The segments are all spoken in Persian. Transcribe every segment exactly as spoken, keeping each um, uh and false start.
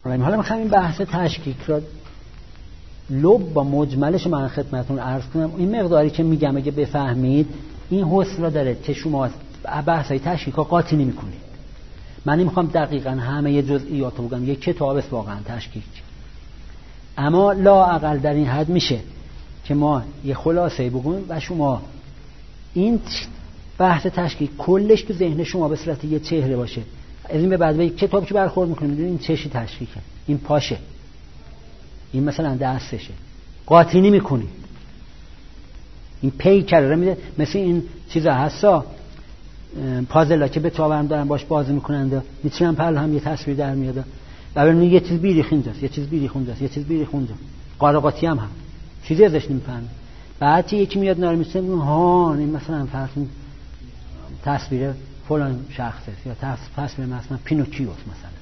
حالا میخوام این بحث تشکیک را لب با مجملش من خدمتتون عرض کنم. این مقداری که میگم اگه بفهمید این حسن را داره که شما بحثای تشکیک ها قاطی نمی‌کنید. من نمیخوام دقیقاً همه جزئیات رو بگم، یک کتاب است واقعا تشکیک، اما لااقل در این حد میشه که ما یه خلاصه بگیم و شما این بحث تشکیک کلش تو ذهن شما به صورت یه چهره باشه. از این به بعد به کتاب که برخورد میکنید میدونید این چشی تشکیکه، این پاشه، این مثلا دستشه، قاطی نمی‌کنید. این پیکره رو میده، مثل این چیزا هستا پازلا که به تاورم دارن باش بازی میکنند، میتونن پل هم یه تصویر در میاد و ببینید یه چیز بیری خونجاست، یه چیز بیری خونجاست، یه چیز بیری خونجا، قارقاتی هم هم چیزی ازش نمیفهمه. بعد که یکی میاد نار میسه میگه ها این مثلا فرض تصویر فلان شخصه یا تصویر مثلا پینوکیوس مثلا.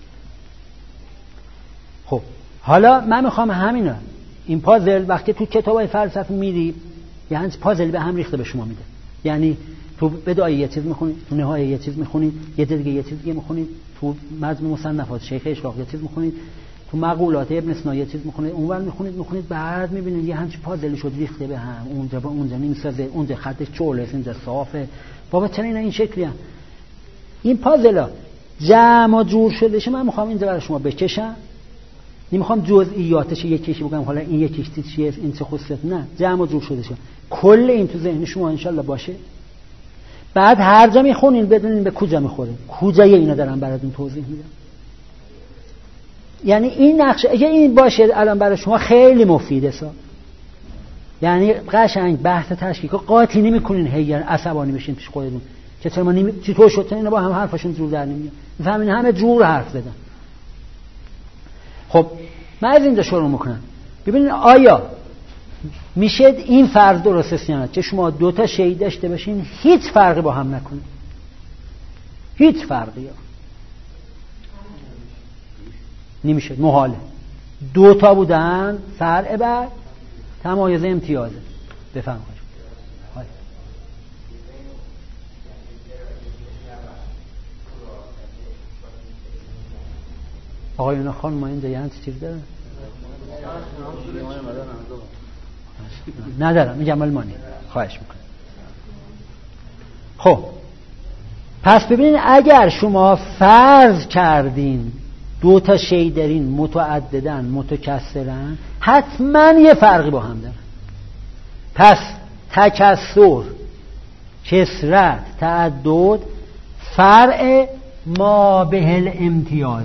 خب حالا من میخوام همینا این پازل وقتی تو کتابای فلسفی میری یعنی پازل به هم ریخته به شما میده، یعنی تو بدایه یه چیز میخونید، تو نهایه یه چیز میخونید، یه دیگه یه چیز دیگه میخونید، تو مجموع مصنفات شیخ اشراق یه چیز میخونید، تو مقولات ابن سینا یه چیز میخونید، اونور میخونید میخونید بعد میبینید یه همچین پازلی شد ریخته به هم، اونجا با اونجا نمیسازه، اونجا خطش چوله است، اینجا صافه. بابا چرا اینا این شکلی هم؟ این پازلا جمع و جور شده شه. من میخوام اینجا برای شما بکشم، نمیخوام جزئیاتش یکیش بگم حالا این یکیش چیه این چه خصوصیت، نه جمع و جور شده شه. کل این تو ذهن شما انشالله باشه. بعد هر جا میخونین بدونین به کجا میخوره، کجای اینا دارم براتون توضیح میدم. یعنی این نقشه اگه این باشه الان برای شما خیلی مفیده سا، یعنی قشنگ بحث تشکیک قاطی نمیکنین، هی عصبانی بشین پیش خودتون که چرا ما نمی... چطور شد اینا با هم حرفشون جور در نمیاد، میفهمین همه جور حرف زدن. خب من از اینجا شروع میکنم. ببینید آیا میشه این فرض درست است یا نه که شما دو تا شی داشته باشین هیچ فرقی با هم نکنه، هیچ فرقی ها نمیشه، محاله. دو تا بودن فرع بر تمایز امتیازه. بفهم خواهد آقایون خانم ما اینجا یه چیز دارن؟ ندارم، میگم مالمانی. خواهش میکنم. خب پس ببینید اگر شما فرض کردین دو تا شی دارین متعددن متکثرن حتما یه فرقی با هم دارن. پس تکثر، کثرت، تعدد فرع ما به الامتیازه.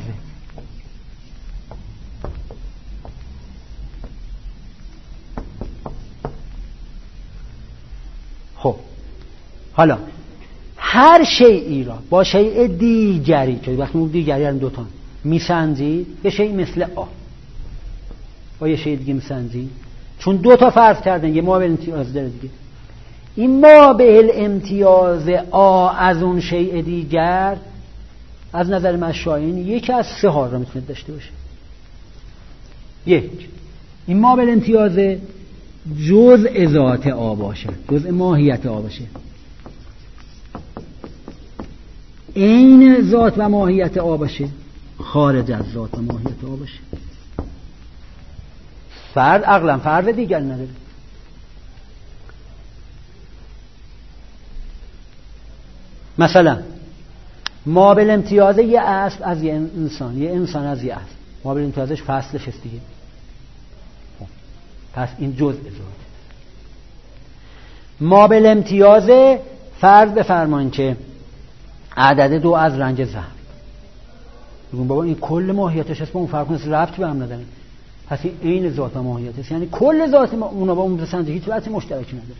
خب حالا هر شیئی را با شیء دیگری که وقتی اون دیگری هم دوتا میسنجید یه شیء مثل آ با یه شیء دیگه میسنجید، چون دو تا فرض کردن یه ما به امتیاز داره دیگه. این ما به الامتیاز آ از اون شیء دیگر از نظر مشایین یکی از سه ها را میتونه داشته باشه. یک، این ما به الامتیاز جزء ذات آ باشه، جزء ماهیت آ باشه، عین ذات و ماهیت آ باشه، خارج از ذات و ماهیت آ باشه. فرد عقلا فرد دیگر نداره. مثلا ما به امتیاز یه اسب از یه انسان، یه انسان از یه اسب، ما به امتیازش فصلش است دیگه. پس این جزء ذات. ما به امتیاز فرض بفرمایید که عدد دو از رنج زهر، بگون بابا این کل ماهیتش هست با اون فرق نیست، ربطی به هم نداره. پس این عین ذات و ماهیت است، یعنی کل ذات ما اونا با اون رسنده هیچ وقتی مشترکی نداره.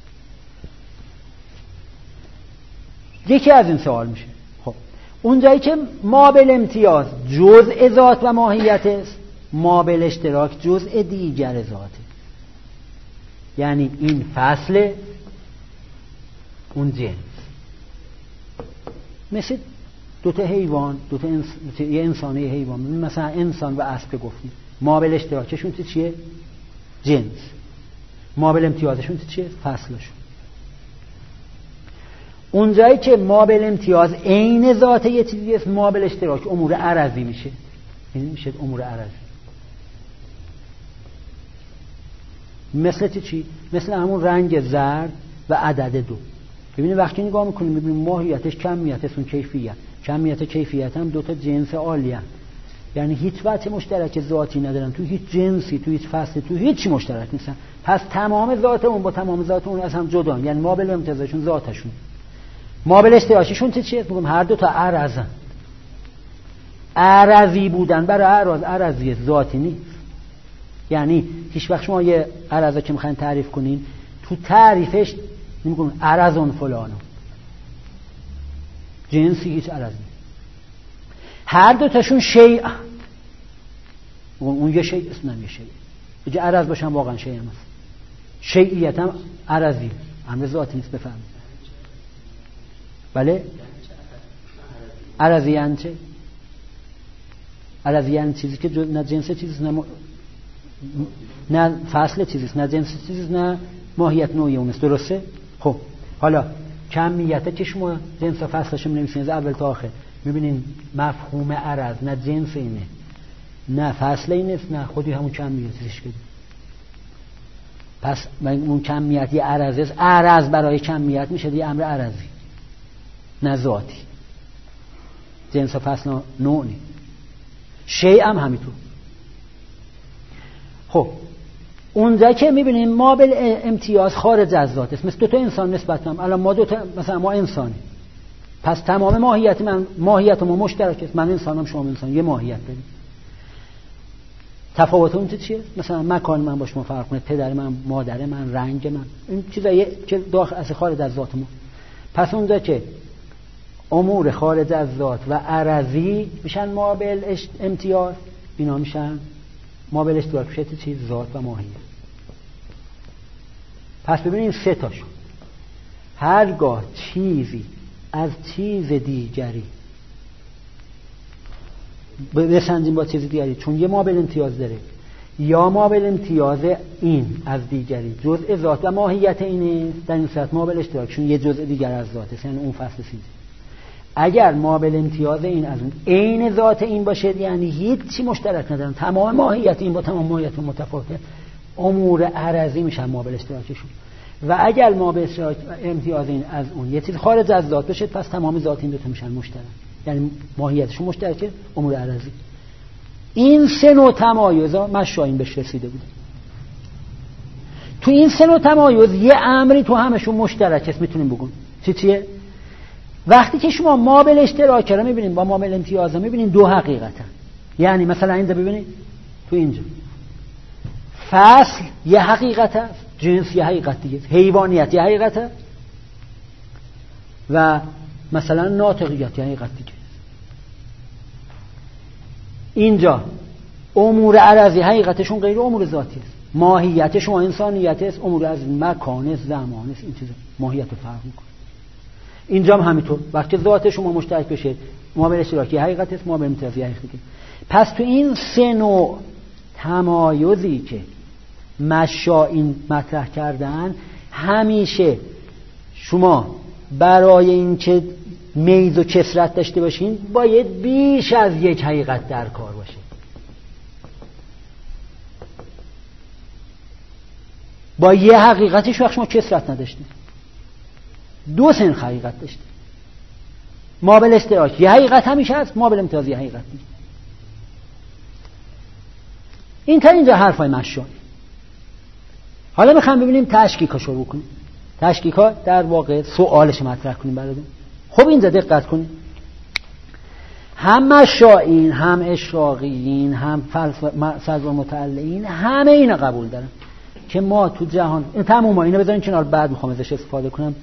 یکی از این سوال میشه. خب اونجایی که ما به امتیاز جزء ذات و ماهیت است، ما به اشتراک جزء دیگر ذاته، یعنی این فصل اون جنس. مثل دو تا حیوان، دو تا انس... یه انسان یه حیوان، مثلا انسان و اسب گفتیم، ما به اشتراکشون تو چیه؟ جنس. ما به امتیازشون تو چیه؟ فصلشون. اونجایی که ما به امتیاز عین ذات یه چیزی است، ما به اشتراک امور عرضی میشه. این میشه امور عرضی. مثل چی؟ مثل همون رنگ زرد و عدد دو. ببینید وقتی نگاه میکنیم میبینیم ماهیتش کمیتش اون کیفیت، کمیت کیفیت هم دو تا جنس عالی هست. یعنی هیچ وجه مشترک ذاتی ندارن، تو هیچ جنسی، تو هیچ فصلی، تو هیچ مشترک نیستن. پس تمام ذات اون با تمام ذات اون از هم جدا، یعنی مابل امتیازشون ذاتشون. مابل اشتراکیشون چه چیه؟ میگم هر دو تا عرضن. عرضی بودن برای عرض عرضی ذاتی نیست. یعنی هیچ وقت شما یه عرضا که میخواین تعریف کنین تو تعریفش نمیگن عرضون فلانو، جنسی هیچ عرض نیست. هر دو تاشون شیء، اون یه شیء اسم نمیشه شیء. اگه عرض باشن واقعا شیء هم هست. شیعیت هم عرضی، امر ذاتی نیست. بفهمید بله؟ عرضی یعنی چه؟ عرضی یعنی چیزی که نه جنس چیزیست، نه م... نه فصل چیزیست، نه جنس چیزیست، نه ماهیت نوعی اونست. درسته؟ خب حالا کمیته که شما جنس و فصلش نمی‌نویسین از اول تا آخر، می‌بینین مفهوم عرض نه جنس اینه، نه فصل اینست، نه خودی همون کمیتش کده. پس اون کمیت یه عرض است. عرض برای کمیت میشه دیگه امر عرضی نه ذاتی. جنس و فصل نوع نی. شیء هم همینطور. خب اونجا که میبینیم مابل امتیاز خارج از ذات است، مثل دو تا انسان نسبت هم. الان ما دو تا مثلا ما انسانی، پس تمام ماهیت من ماهیت ما مشترک است. من انسانم، شما انسان، یه ماهیت داریم. تفاوت اون چیه؟ مثلا مکان من با شما فرق کنه، پدر من، مادر من، رنگ من، این چیزایی که داخل از خارج از ذات ما. پس اونجا که امور خارج از ذات و عرضی میشن مابل امتیاز، اینا میشن مابل اشتراک. میشه چیز ذات و ماهیت. پس ببینید سه تاشون هرگاه چیزی از چیز دیگری بسنجیم با چیز دیگری، چون یه مابل امتیاز داره، یا مابل امتیاز این از دیگری جزء ذات و ماهیت اینه، در این صورت مابل اشتراکشون یه جزء دیگر از ذاته، یعنی اون فصل سیده. اگر مابل امتیاز این از اون عین ذات این باشه، یعنی هیچی مشترک ندارن، تمام ماهیت این با تمام ماهیت متفاوته، امور عرضی میشن مابل اشتراکشون. و اگر مابل امتیاز این از اون یه چیز خارج از ذات بشه، پس تمام ذات این دو تا میشن مشترک، یعنی ماهیتشون مشترکه، امور عرضی. این سه نوع تمایزا مشایین بهش رسیده بوده. تو این سه نوع تمایز یه امری تو همشون مشترک است، میتونیم بگیم چی چیه؟ وقتی که شما مابل اشتراک رو میبینید با مابل امتیاز میبینید دو حقیقتن. یعنی مثلا اینجا ببینید تو اینجا فصل یه حقیقت است، جنس یه حقیقت دیگه، حیوانیت یه حقیقت است و مثلا ناطقیت یه حقیقت دیگه. اینجا امور عرضی حقیقتشون غیر امور ذاتی است. ماهیت شما انسانیت است، امور از مکان است، زمان است، این چیزا ماهیت رو فرق میکنه. اینجا هم همینطور، وقتی ذات شما مشترک بشه مابل اشتراکی حقیقت است، مابل امتیازی حقیقت است. پس تو این سه نوع تمایزی که مشایین مطرح کردن، همیشه شما برای اینکه میز و کثرت داشته باشین باید بیش از یک حقیقت در کار باشه. با یه حقیقتش وقت شما کثرت نداشتین، دو سن حقیقت داشتین. مابل اشتراک یه حقیقت همیشه هست، مابل امتیازی یه حقیقت نیست. این تا اینجا حرفای مشایین. حالا میخوام ببینیم تشکیکا شروع کنیم. تشکیکا در واقع سوالش مطرح کنیم براتون. خب اینجا دقت کنید، هم مشایین، هم اشراقیین، هم فلسفه متعلقین، همه اینا قبول دارن که ما تو جهان این تمام اینا بذارین کنار، بعد میخوام ازش استفاده کنم.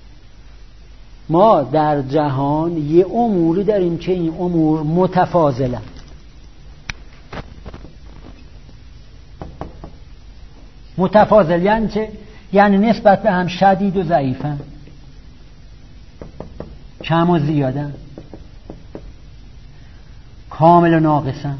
ما در جهان یه اموری داریم که این امور متفاضلن. متفاضل یعنی چه؟ یعنی نسبت به هم شدید و ضعیفن، کم و زیادن، کامل و ناقصن.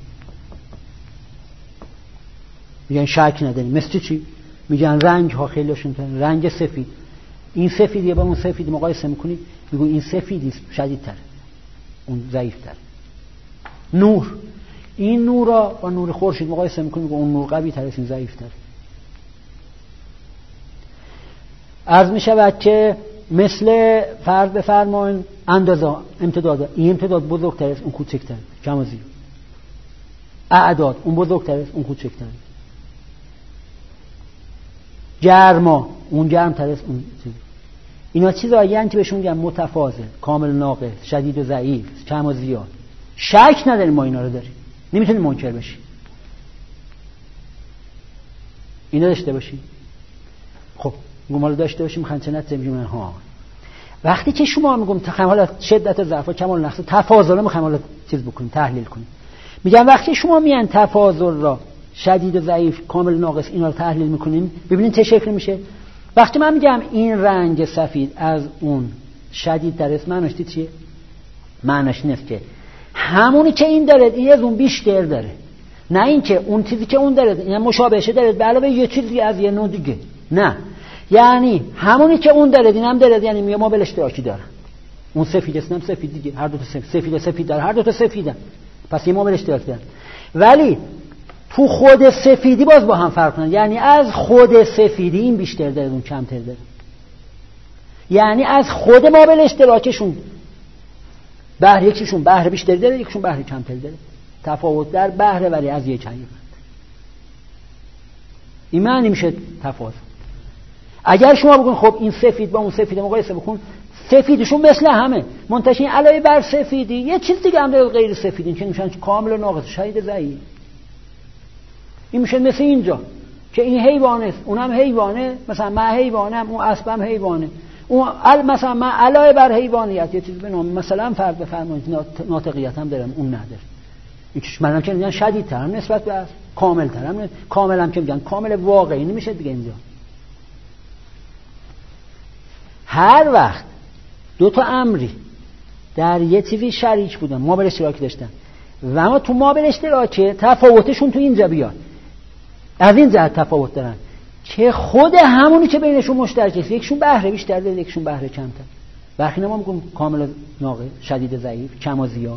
میگن شک نداریم. مثل چی؟ میگن رنگ ها خیلیشون تن. رنگ سفید، این سفیدیه با اون سفید مقایسه میکنید، میگو این سفیدی شدیدتره، اون ضعیفتره. نور، این نور را با نور خورشید مقایسه میکنیم که اون نور قوی تر است، این ضعیف تر. عرض می شود که مثل فرض بفرمایید اندازه امتداد، این امتداد بزرگتر است اون کوچکتر، کم و زیر. اعداد اون بزرگتر است اون کوچکتر. گرما اون گرمتر است اون چیز. اینا چیزایی هستند که بهشون میگن متفاضل، کامل ناقص، شدید و ضعیف، کم و زیاد. شک نداریم ما اینا رو داریم، نمیتونیم منکر بشیم. اینا داشته باشیم. خب گمال داشته باشیم میخوان چه نتیجه میگیم؟ ها وقتی که شما میگم حالا شدت ضعف و کمال نقص تفاضل میخوام حالا چیز بکنیم، تحلیل کنیم، میگم وقتی شما میان تفاضل را شدید و ضعیف، کامل ناقص اینا رو تحلیل میکنیم، ببینید چه شکل میشه. وقتی من میگم این رنگ سفید از اون شدید تر است، معناش چیه؟ معناش اینه که همونی که این داره این از اون بیشتر داره، نه اینکه اون چیزی که اون داره این مشابهشه داره به علاوه یه چیزی از یه نوع دیگه. نه، یعنی همونی که اون داره این هم داره، یعنی میگه ما بل اشتراکی دارن. اون سفید است، هم سفید دیگه، هر دو تا سفید سفید سفید داره، هر دو تا سفیدن، پس یه ما بل اشتراکی دارن. ولی تو خود سفیدی باز با هم فرق کنن، یعنی از خود سفیدی این بیشتر داره اون کمتر داره، یعنی از خود ما بل اشتراکشون بهره یکیشون بهره بیشتر داره، یکیشون بهره کمتر داره، تفاوت در بهره ولی از یک حقیقت. این معنی میشه تفاوت. اگر شما بگین خب این سفید با اون سفید مقایسه بکن، سفیدشون مثل همه، منتشین علاوه بر سفیدی یه چیز دیگه هم داره غیر سفید، این که میشن کامل و ناقص، شدید ضعیف. این میشه مثل اینجا که این حیوانه است، اونم حیوانه، مثلا من حیوانم، اون اسبم حیوانه، اون مثلا من علاوه بر حیوانیت یه چیز به نام مثلا فرض بفرمایید ناطقیت هم دارم، اون نداره. اینش مثلا که میگن شدیدتر نسبت به اصل، کامل‌تر هم، کامل هم که میگن کامل واقعی نمیشه دیگه. اینجا هر وقت دو تا امری در یه چیزی شریک بودن، ما بل اشتراکی داشتن و اما تو ما بل اشتراکی تفاوتشون تو اینجا بیاد، از این جهت تفاوت دارن که خود همونی که بینشون مشترک است، یکشون بهره بیشتر داره، یکشون بهره کمتر. وقتی ما میگیم کامل ناقص، شدید ضعیف، کم و زیاد،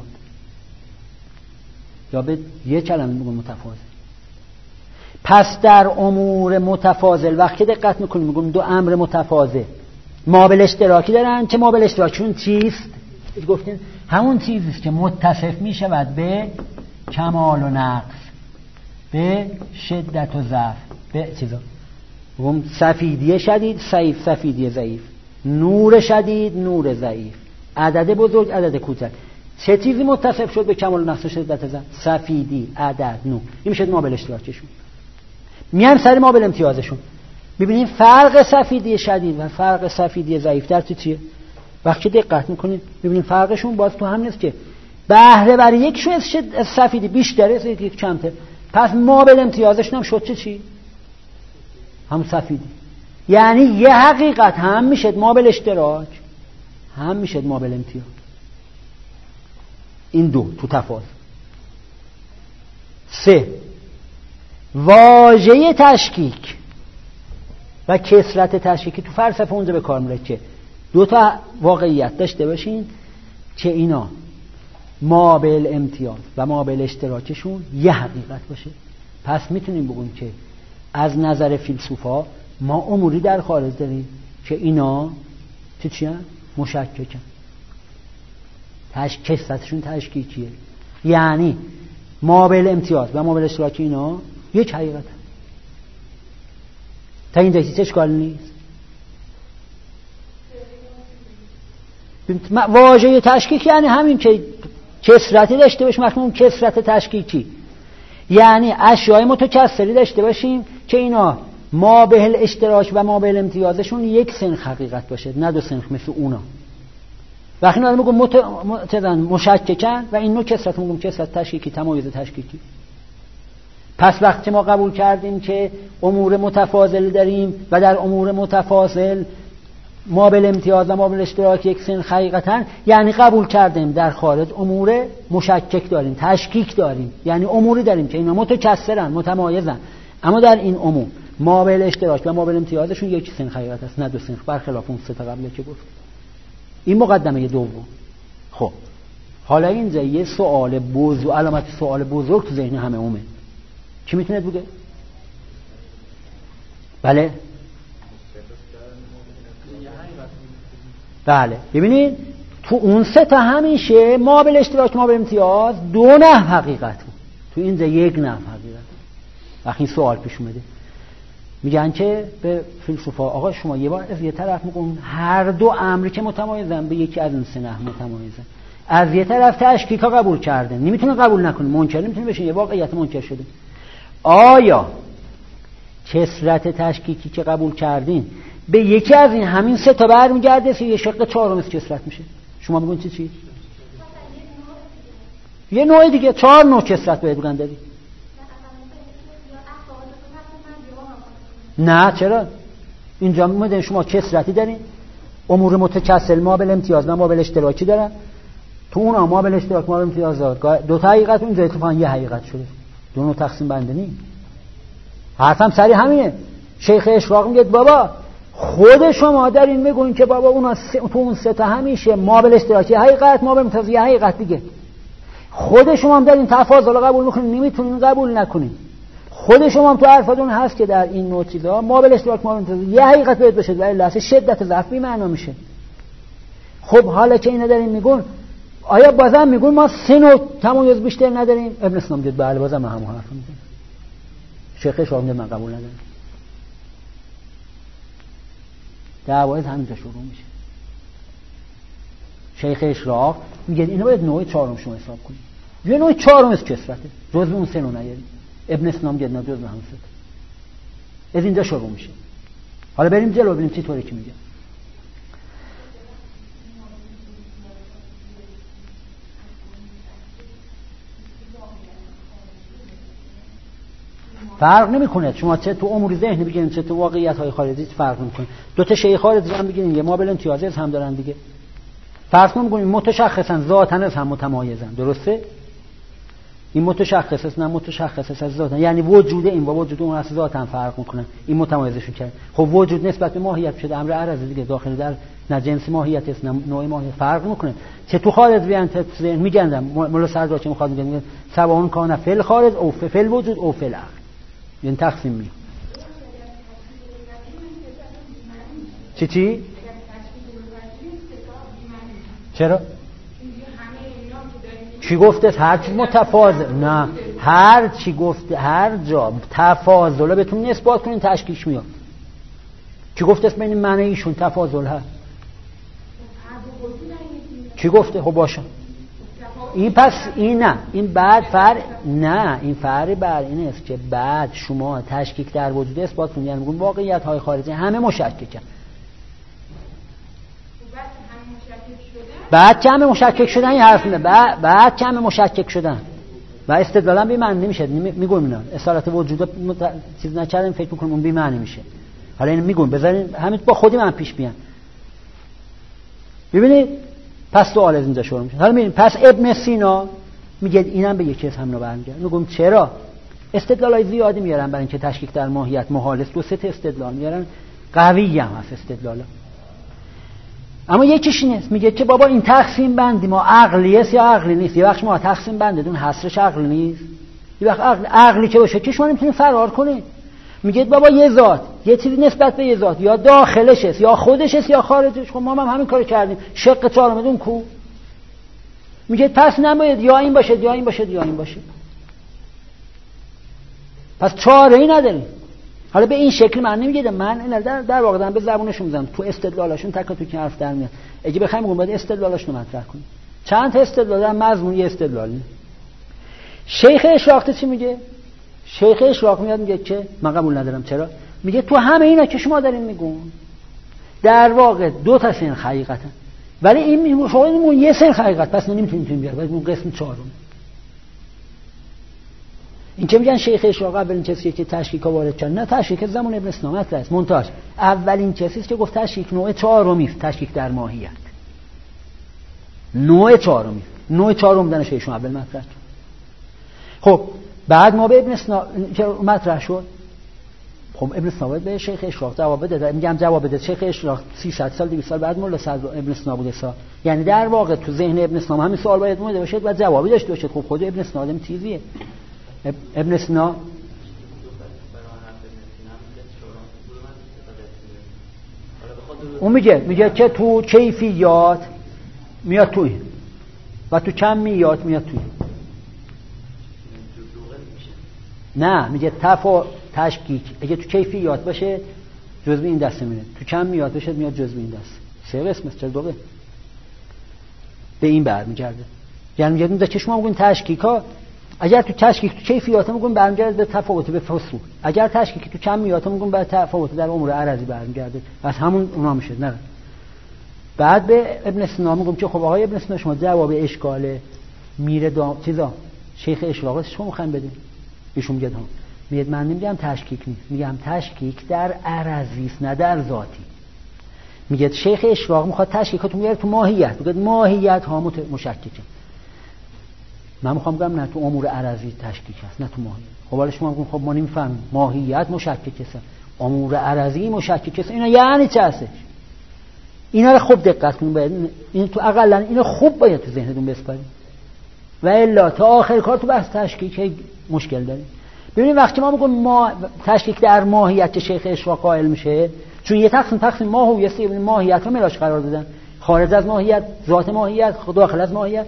یا به یه کلمه میگیم متفاضل. پس در امور متفاضل وقتی دقت میکنیم میگیم دو امر متفاضل ما بل اشتراکی دارن که ما بل اشتراکشون چیست؟ گفتین همون چیزیست که متصف میشود به کمال و نقص، به شدت و ضعف، به چیزا بگم سفیدی شدید، ضعیف سفیدی ضعیف، نور شدید نور ضعیف، عدد بزرگ عدد کوچک. چه چیزی متصف شد به کمال و نقص و شدت و ضعف؟ سفیدی، عدد، نور. این میشه ما بل اشتراکشون. میایم سر ما بل امتیازشون، ببینید فرق سفیدی شدید و فرق سفیدی ضعیف در چیه؟ وقتی دقت میکنید ببینید فرقشون باز تو هم نیست که بهره بر یکشون از سفیدی بیشتره، از یک کمتر. پس ما بل امتیازشون هم شد چه چی؟ هم سفیدی. یعنی یه حقیقت هم میشد ما بل اشتراک، هم میشد ما بل امتیاز. این دو تو تفاضل. سه، واژه تشکیک و کثرت تشکیکی تو فلسفه اونجا به کار میره که دو تا واقعیت داشته باشین که اینا ما بل امتیاز و ما بل اشتراکشون یه حقیقت باشه. پس میتونیم بگیم که از نظر فیلسوفا ما اموری در خارج داریم که اینا چه چی هست؟ مشککن، تش... کثرتشون تشکیکیه، یعنی ما بل امتیاز و ما بل اشتراکی اینا یک حقیقت. تا این دستی اشکال نیست. واژه تشکیک یعنی همین که کثرتی داشته باشیم، مفهوم کثرت تشکیکی یعنی اشیاء متکثری داشته باشیم که اینا ما به اشتراک و ما به امتیازشون یک سنخ حقیقت باشه، نه دو سنخ مثل اونا. وقتی اینا میگم مت... مت... مشککن و این نوع کثرت میگم کثرت تشکیکی، تمایز تشکیکی. پس وقتی ما قبول کردیم که امور متفاضل داریم و در امور متفاضل ما بل امتیاز و ما بل اشتراک یک سنخ حقیقتاً، یعنی قبول کردیم در خارج امور مشکک داریم، تشکیک داریم، یعنی اموری داریم که اینا متکثرن، متمایزن، اما در این امور ما بل اشتراک و ما بل امتیازشون یک سنخ حقیقت است، نه دو سنخ، برخلاف اون سه تا قبل که گفت. این مقدمه دوم. خب حالا اینجا یه سوال بزرگ، علامت سوال بزرگ تو ذهن همه اومه. کی میتونه بگه؟ بله بله ببینید تو اون سه تا همیشه ما به اشتراک ما به امتیاز دو نه حقیقت بود، تو اینجا یک نه حقیقت. وقتی این سوال پیش اومده میگن که به فیلسوفا آقا شما یه بار از یه طرف میگن هر دو امری که متمایزن به یکی از این سه نه متمایزن، از یه طرف تشکیکا قبول کردن نمیتونه قبول نکنه، منکر نمیتونه بشه، یه واقعیت منکر شده. آیا کسرت تشکیکی که قبول کردین به یکی از این همین سه تا برمیگرده یا یه شق چهارم از کسرت میشه؟ شما میگن چی چی؟ یه نوع دیگه، چهار نوع کسرت باید بگن دادی. نه چرا؟ اینجا میگن شما کسرتی دارین، امور متکسل ما به امتیاز ما به اشتراکی دارن، تو اون ما به اشتراک ما به امتیاز داد. دو تا حقیقت اونجا اتفاقا یه حقیقت شده، دو نوع تقسیم بندی نی. حرفم سری همینه. شیخ اشراق میگه بابا خود شما دارین میگین که بابا اونا تو اون سه تا همیشه ما به اشتراکی حقیقت ما به امتیاز یه حقیقت دیگه. خود شما هم دارین تفاضل قبول میکنین، نمیتونین قبول نکنین. خود شما هم تو حرفتون هست که در این نوع چیزا ما به اشتراک ما به امتیاز یه حقیقت باید بشه، ولی لحظه شدت ضعف بی معنا میشه. خب حالا که اینا دارین میگن آیا بازم میگن ما سه نوع تمایز بیشتر نداریم؟ ابن سینا میگه بله بازم همون حرف میزنه. شیخ اشراق میگه من قبول ندارم. دعوا از همینجا شروع میشه. شیخ اشراق میگه اینو باید نوع چهارم شما حساب کنید. یه نوع چهارم از کسرته، جزء اون سه نوع نیارید. ابن سینا میگه نه جزء همون سه. از اینجا شروع میشه. حالا بریم جلو ببینیم چی طوری که میگه. فرق نمیکنه شما چه تو امور ذهنی بگین چه تو واقعیت های خارجی فرق نمیکنه. دو تا شیخ خارجی هم بگین یه ما بل امتیاز هم دارن دیگه، فرق نمیکنه، متشخصا ذاتاً از هم متمایزن. درسته؟ این متشخص است نه متشخص از ذاتاً، یعنی وجود این با وجود اون از ذاتاً فرق میکنه. این متمایزشون کرد. خب وجود نسبت به ماهیت شده امر عرض دیگه، داخل در نه جنس ماهیت است نه نوع ماهیت، فرق میکنه. چه تو خارج بیان ذهن میگن مولا سردار چه میخواد میگن سواون کان فل خارج او فل وجود او فل عقل، یعنی تقسیم می چی چی؟ چرا؟ چی گفته؟ هر چی متفاضل، نه هر چی گفته هر جا تفاضل بهتون نسبت کنین تشکیش میاد. چی گفته است بین معنی ایشون تفاضل هست؟ چی گفته؟ خب باشه این پس این نه این بعد فر نه این فرق بر این است که بعد شما تشکیک در وجود اثبات کنید، یعنی میگن واقعیت های خارجی همه مشککن. بعد که همه مشکک شدن این حرف نه، بعد بعد که همه مشکک شدن و استدلالا بی معنی نمیشه. میگم اینا اصالت وجود مت... چیز نکردیم فکر میکنم اون بی معنی میشه. حالا این میگم بذارین همین با خودی من پیش بیان. ببینید پس سوال از اینجا شروع میشه. حالا میبینید پس ابن سینا میگه اینم به یکی از همنا برمیگرده. میگم چرا؟ استدلالای زیادی میارن برای اینکه تشکیک در ماهیت محال است. دو سه تا استدلال میارن قوی هم هست استدلالا، اما یکیش اینه میگه که بابا این تقسیم بندی ما عقلی است یا عقلی نیست. یه وقت ما تقسیم بندیدون حصرش عقلی نیست، یه وقت عقل عقلی که باشه که شما نمیتونید فرار کنید. میگه بابا یه ذات یه چیزی نسبت به یه ذات یا داخلش است یا خودش است یا خارجش. خب ما هم همین کارو کردیم. شق چهارم اون کو میگه پس نباید یا این باشه یا این باشه یا این باشه، پس چاره‌ای نداریم. حالا به این شکل من نمیگم، من در در واقع دارم به زبونشون میذارم تو استدلالاشون تک تو که حرف در میاد. اگه بخوایم بگم باید استدلالاشون رو مطرح کنیم. چند تا استدلال دارن، مضمون یه استدلالی. شیخ اشراق چی میگه؟ شیخ اشراق میاد میگه که من قبول ندارم. چرا؟ میگه تو همه اینا که شما دارین میگون در واقع دو تا سن حقیقتن، ولی این شما میگون یه سن حقیقت، پس نمیتونیم بیاریم باید اون قسم چهارم. این که میگن شیخ اشراق اولین کسی که تشکیک وارد کرد، نه تشکیک زمان ابن سینا مطرح است، منتاج اولین کسی است که گفت تشکیک نوع چهارمی است، تشکیک در ماهیت نوع چهارمی، نوع چهارم دانش ایشون اول مطرح کرد. خب بعد ما به ابن سینا که مطرح شد خب ابن سینا به شیخ اشراق جواب بده، میگم جواب بده. شیخ اشراق سیصد سال دویست سال بعد مولا صدر ابن سینا بوده سا، یعنی در واقع تو ذهن ابن سینا همین سوال باید بوده باشه و جوابی داشته باشه. خب خود ابن سینا آدم تیزیه. ابن سینا اون میگه میگه که تو کیفیات میاد توی و تو کمیات میاد توی. نه میگه تفا تشکیک اگه تو کیفیات باشه جزء این دسته میره، تو کمیات باشه میاد جزء این دسته. سه قسم است، چرا دو قسم؟ به این برمیگرده. یعنی میگه اون چشما میگن تشکیکا اگر تو تشکیک تو کیفیات میگن برمیگرده به تفاوت به فصول، اگر تشکیک تو کمیات میگن به تفاوت در امور عرضی برمیگرده، از همون اونا میشه. نه بعد به ابن سینا میگم که خب آقای ابن سینا شما جواب اشکال میره دام چیزا شیخ اشراق شما میخواین بدین؟ ایشون میگه ها میگه من نمیگم تشکیک نیست، میگم تشکیک در عرضی است نه در ذاتی. میگه شیخ اشراق میخواد تشکیکاتون میاره تو ماهیت، میگه ماهیت ها مشککه. من میخوام بگم نه تو امور عرضی تشکیک هست نه تو ماهیت. خب حالا شما میگین خب ما نمیفهمیم ماهیت مشککه است، امور عرضی مشککه است، اینا یعنی چه هستش؟ اینا رو خوب دقت کنید، باید این تو اقلا اینو خوب باید تو ذهنتون بسپارید و الا تا آخر کار تو بحث تشکیک مشکل داریم. ببینید وقتی ما میگیم ما تشکیک در ماهیت که شیخ اشراق قائل میشه، چون یه تقسیم تقسیم ماهیت و ماهیت رو ملاش قرار دادن، خارج از ماهیت، ذات ماهیت، داخل از ماهیت.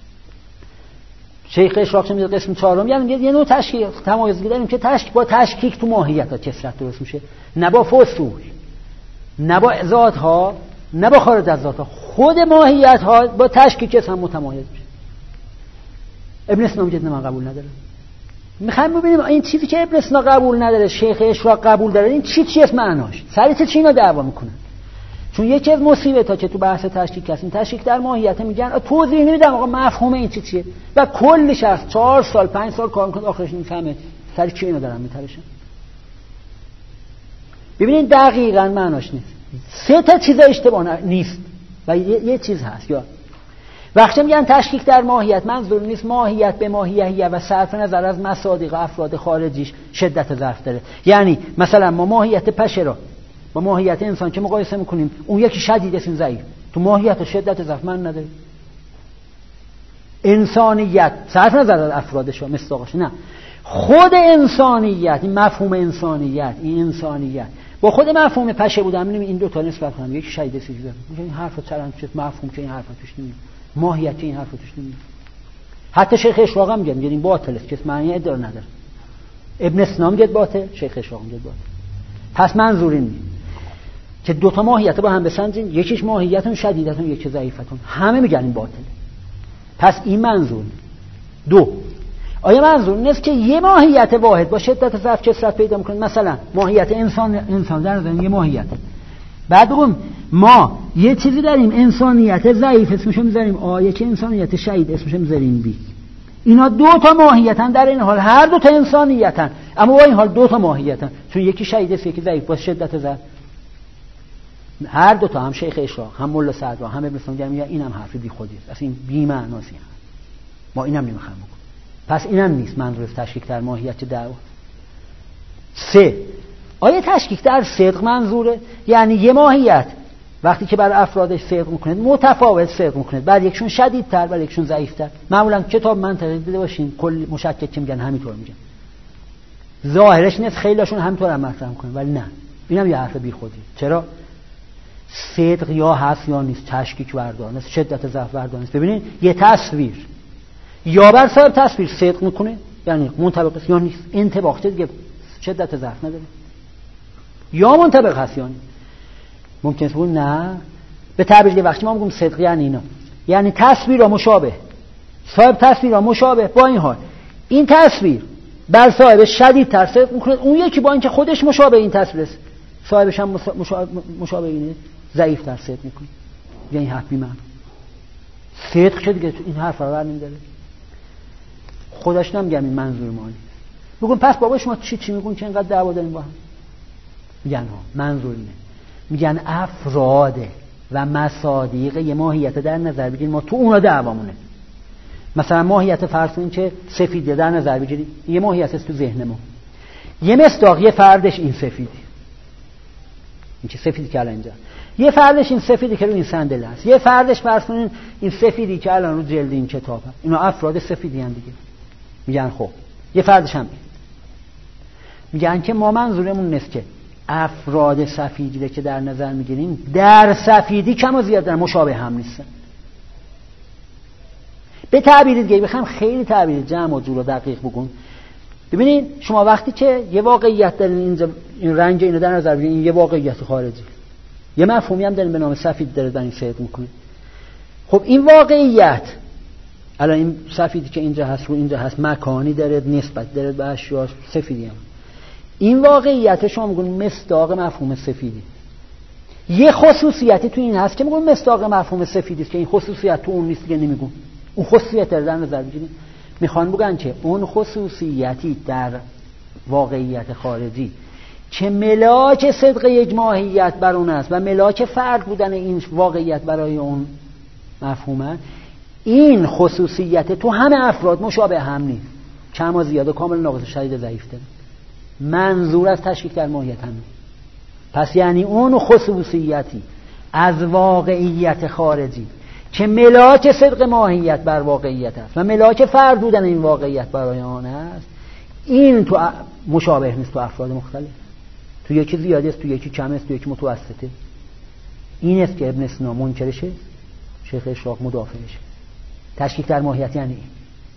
شیخ اشراق چه میگه قسم چهارم یعنی یه نوع تشکیک تمایزی داریم که تشکیک با تشکیک تو ماهیت ها کثرت درست میشه، نه با فصول، نه با ذات ها، نه با خارج از ذات ها. خود ماهیت ها با تشکیک هم متمایز میشه. ابن سینا میگه من قبول ندارم. میخوایم ببینیم این چیزی که ابن سینا قبول نداره شیخ اشراق قبول داره این چی چیه معناش؟ سر چه چینا دعوا میکنن؟ چون یکی از مصیبت‌ها که تو بحث تشکیک هست، این تشکیک در ماهیت میگن توضیح نمیدم آقا مفهوم این چی چیه و کلی شخص چهار سال پنج سال کار میکنه آخرش نمیفهمه سر چی اینا دارن میترشن. ببینید دقیقاً معناش نیست. سه تا چیز اشتباه نیست و یه, یه چیز هست. یا وقتی میگن تشکیک در ماهیت منظور نیست ماهیت به ماهیت و صرف نظر از مصادیق افراد خارجیش شدت ظرف داره. یعنی مثلا ما ماهیت پشه را با ماهیت انسان که مقایسه میکنیم اون یکی شدید است این ضعیف، تو ماهیت و شدت ظرف من نداره. انسانیت صرف نظر از افرادش و مصداقش، نه خود انسانیت، این مفهوم انسانیت، این انسانیت با خود مفهوم پشه بودم می‌بینیم این دو تا نسبت هم یکی شدید است دیگه. این حرفا چرند چه مفهوم که این حرفا توش نمیاد، ماهیت این حرفا توش نمیاد. حتی شیخ اشراق هم میگه این باطل است که معنی ادعا نداره. ابن سینا میگه باطل، شیخ اشراق میگه باطل. پس منظور این که دو تا ماهیت با هم بسنجین، یکیش ماهیتون شدیدتون یکی ضعیفتون، همه میگن این باطله. پس این منظور. دو، آیا منظور نیست که یه ماهیت واحد با شدت ضعف کثرت پیدا میکنه؟ مثلا ماهیت انسان انسان در نظر یه ماهیت، بعد بگم ما یه چیزی داریم انسانیت ضعیف اسمشو میذاریم آ، یکی انسانیت شدید اسمشو میذاریم بی. اینا دو تا ماهیتن، در این حال هر دو تا انسانیتن، اما با این حال دو تا ماهیتن، چون یکی شدید است یکی ضعیف با شدت ضعف. هر دو تا هم شیخ اشراق هم مولا صدر هم ابن سینا میگن اینم حرف بی خودی است، اصلا این بی معناست. ما اینم نمیخوایم بگیم. پس اینم نیست منظور تشکیک در ماهیت دعوا. سه، آیا تشکیک در صدق منظوره؟ یعنی یه ماهیت وقتی که بر افرادش صدق میکنه متفاوت صدق میکنه، بعد یکشون شدیدتر بعد یکشون ضعیفتر. معمولا کتاب منطقی دیده باشین کل مشکک که میگن همینطور میگن، ظاهرش نیست خیلیشون همینطور هم مطرح میکنن، ولی نه اینم یه حرف بی خودی. چرا؟ صدق یا هست یا نیست، تشکیک بردار نیست، شدت ضعف بردار نیست. ببینید یه تصویر یا بر صاحب تصویر صدق میکنه یعنی منطبق است یا نیست، انطباق دیگه شدت ضعف نداره، یا منطبق هست یا نیست. ممکنه است بگیم نه به تعبیر دیگه وقتی ما میگیم صدق یعنی اینا، یعنی تصویر را مشابه، صاحب تصویر را مشابه، با این حال این تصویر بر صاحب شدیدتر صدق میکنه، اون یکی با اینکه خودش مشابه این تصویر است صاحبش هم مشابه اینه ضعیف‌تر صدق میکنه. یعنی حرف بی معنی. صدق که دیگه این حرف رو بر نمی‌داره، خودش نمیگم این منظور ما نیست. میگم پس بابا شما چی چی میگون که اینقدر دعوا داریم با هم؟ میگن ها منظور اینه، میگن افراد و مصادیق یه ماهیت در نظر بگیریم ما تو اونا دعوامونه. مثلا ماهیت فرض کنیم که سفیده در نظر بگیریم، یه ماهیت است تو ذهن ما، یه مصداق، یه فردش این سفیدی، این که سفیدی که الان اینجا، یه فردش این سفیدی که رو این صندلی هست، یه فردش فرض کنین این سفیدی که الان رو جلد این کتابه. اینا افراد سفیدی ان دیگه. میگن خب یه فردش هم میگن که ما منظورمون نیست که افراد سفیدی که در نظر میگیریم در سفیدی کم و زیاد مشابه هم نیستن. به تعبیر دیگه بخوام خیلی تعبیر جمع و جور و دقیق بگم، ببینید شما وقتی که یه واقعیت دارین، اینجا این رنگ اینو در نظر بگیرین، این یه واقعیت خارجی، یه مفهومی هم دارین به نام سفید داره در این صید میکنه. خب این واقعیت الان این سفیدی که اینجا هست رو اینجا هست، مکانی داره، نسبت داره به اشیاء سفیدی هم. این واقعیت شما میگن مصداق مفهوم سفیدی. یه خصوصیتی تو این هست که میگن مصداق مفهوم سفیدی است که این خصوصیت تو اون نیست که نمیگن. اون خصوصیت رو در نظر بگیرید. میخوان بگن که اون خصوصیتی در واقعیت خارجی که ملاک صدق یک ماهیت بر اون است و ملاک فرد بودن این واقعیت برای اون مفهومه، این خصوصیت تو همه افراد مشابه هم نیست، کم و زیاد، کامل، ناقص، شدید، ضعیف داره. منظور از تشکیک در ماهیت هم. پس یعنی اون خصوصیتی از واقعیت خارجی که ملاک صدق ماهیت بر واقعیت است و ملاک فرد بودن این واقعیت برای آن است، این تو مشابه نیست تو افراد مختلف. تو یکی زیاده است، تو یکی کم است، تو یکی متوسطه. این است که ابن سینا منکرشه، شیخ اشراق مدافعشه. تشکیک در ماهیت یعنی این.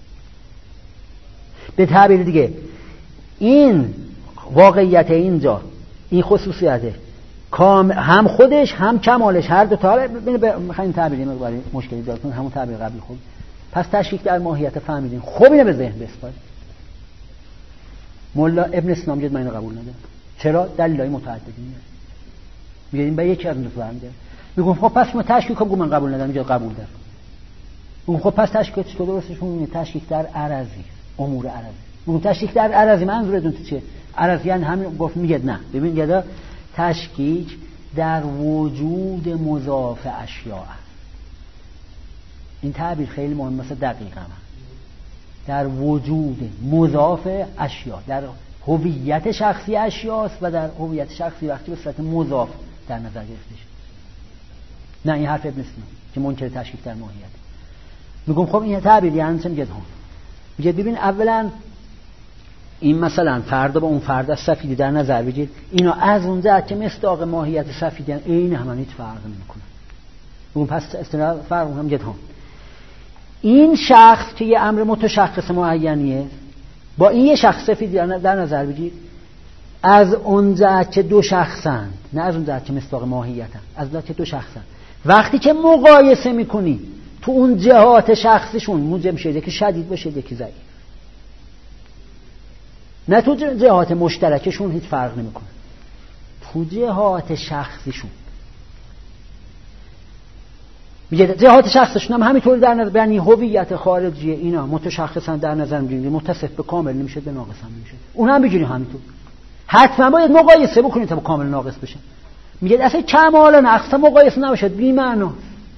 به تعبیر دیگه این واقعیت اینجا، این خصوصیته کام هم خودش هم کمالش، هر دو تا میخوایم تعبیر مقداری مشکلی داره، همون تعبیر قبلی خود. پس تشکیک در ماهیت فهمیدین. خب اینو به ذهن بسپارید. مولا ابن سینا میگه من اینو قبول ندارم. چرا؟ دلایل متعددی میاره. میگه این به یکی از اون دو برمیاد. میگم خب پس ما تشکیک رو من قبول ندارم. میگه قبول دارم. میگم خب پس تشکیک تو درستش میگه تشکیک در عرضی، امور عرضی. میگم تشکیک در عرضی منظورتون چیه؟ عرضی یعنی همین گفت. میگه نه. ببین یادا تشکیک در وجود مضاف اشیاء است. این تعبیر خیلی مهمه، مثلا دقیقاً در وجود مضاف اشیاء، در هویت شخصی اشیاء است و در هویت شخصی وقتی به صورت مضاف در نظر گرفته شد. نه این حرف ابن سینا که منکر تشکیک در ماهیت. میگم خب این تعبیر یعنی چه؟ میگه ها میگه ببین اولا این مثلا فرد با اون فرد از سفیدی در نظر بگیر، اینا از اون جهت که مصداق ماهیت سفیدی عین هم هیچ فرق نمیکنه. اون پس اصطلاح فرق هم میگه ها این شخص که یه امر متشخص معینیه با این یه شخص سفیدی در نظر بگیر، از اون جهت که دو شخصن، نه از اون جهت که مصداق ماهیتن، از جهت که دو شخصن، وقتی که مقایسه میکنی تو اون جهات شخصیشون موجب میشه یکی شدید باشه یکی ضعیف، نه تو جهات مشترکشون هیچ فرق نمیکنه، تو جهات شخصیشون. میگه جهات شخصیشون هم همینطوری در نظر، یعنی هویت خارجی اینا متشخصا در نظر میگیرید، متصف به کامل نمیشه، به ناقص هم نمیشه. اون هم بگیرید همینطور. حتما باید مقایسه بکنید تا با کامل ناقص بشه. میگه اصلا کمال و نقص مقایسه نباشه، بی معنا.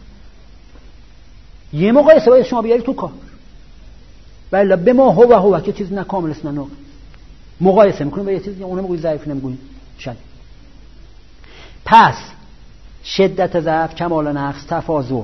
یه مقایسه باید شما بیارید تو کار. ولی به ما هو و هو که چیز نه کامل است نه ناقص. مقایسه میکنیم با یه چیزی، اونم میگوید ضعیف نمیگوید شدید. پس شدت ضعف، کمال و نقص، تفاضل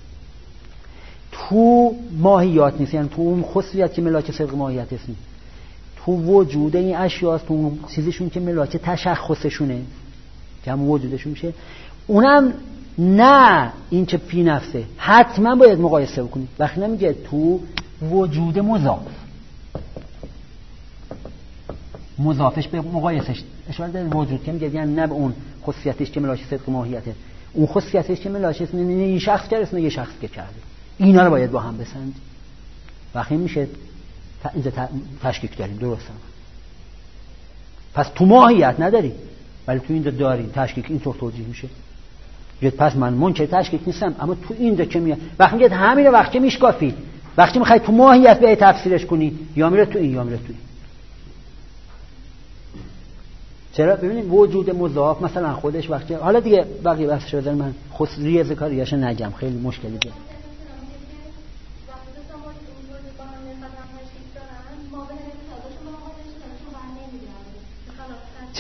تو ماهیات نیست، یعنی تو اون خصوصیت که ملاک صدق ماهیت است، تو وجود این اشیاست، تو اون چیزشون که ملاک تشخصشونه که هم وجودشون میشه. اونم نه این که فی نفسه، حتما باید مقایسه بکنید. وقتی نمیگه تو وجود مضاف، مضافش به مقایسش اشاره داره وجود که میگه یعنی نه به اون خصوصیتش که ملاک صدق ماهیته، اون خصوصیتش که ملاک است، نه این شخص کرده نه یه شخص که کرده. اینا رو باید با هم بسنجید. وقتی میشه اینجا تشکیک داریم، درسته؟ پس تو ماهیت نداری ولی تو اینجا داری، تشکیک اینطور توجیه میشه. یاد پس من منکر تشکیک نیستم، اما تو اینجا که میاد وقتی میگه همین وقتی میشکافی، وقتی میخوای تو ماهیت به تفسیرش کنی یا میره تو این یا میره تو این. چرا؟ ببینید وجود مضاف مثلا خودش وقتی، حالا دیگه بقیه بحثش بذار من خصوصی ذکریاشو نگم، خیلی مشکلی داره.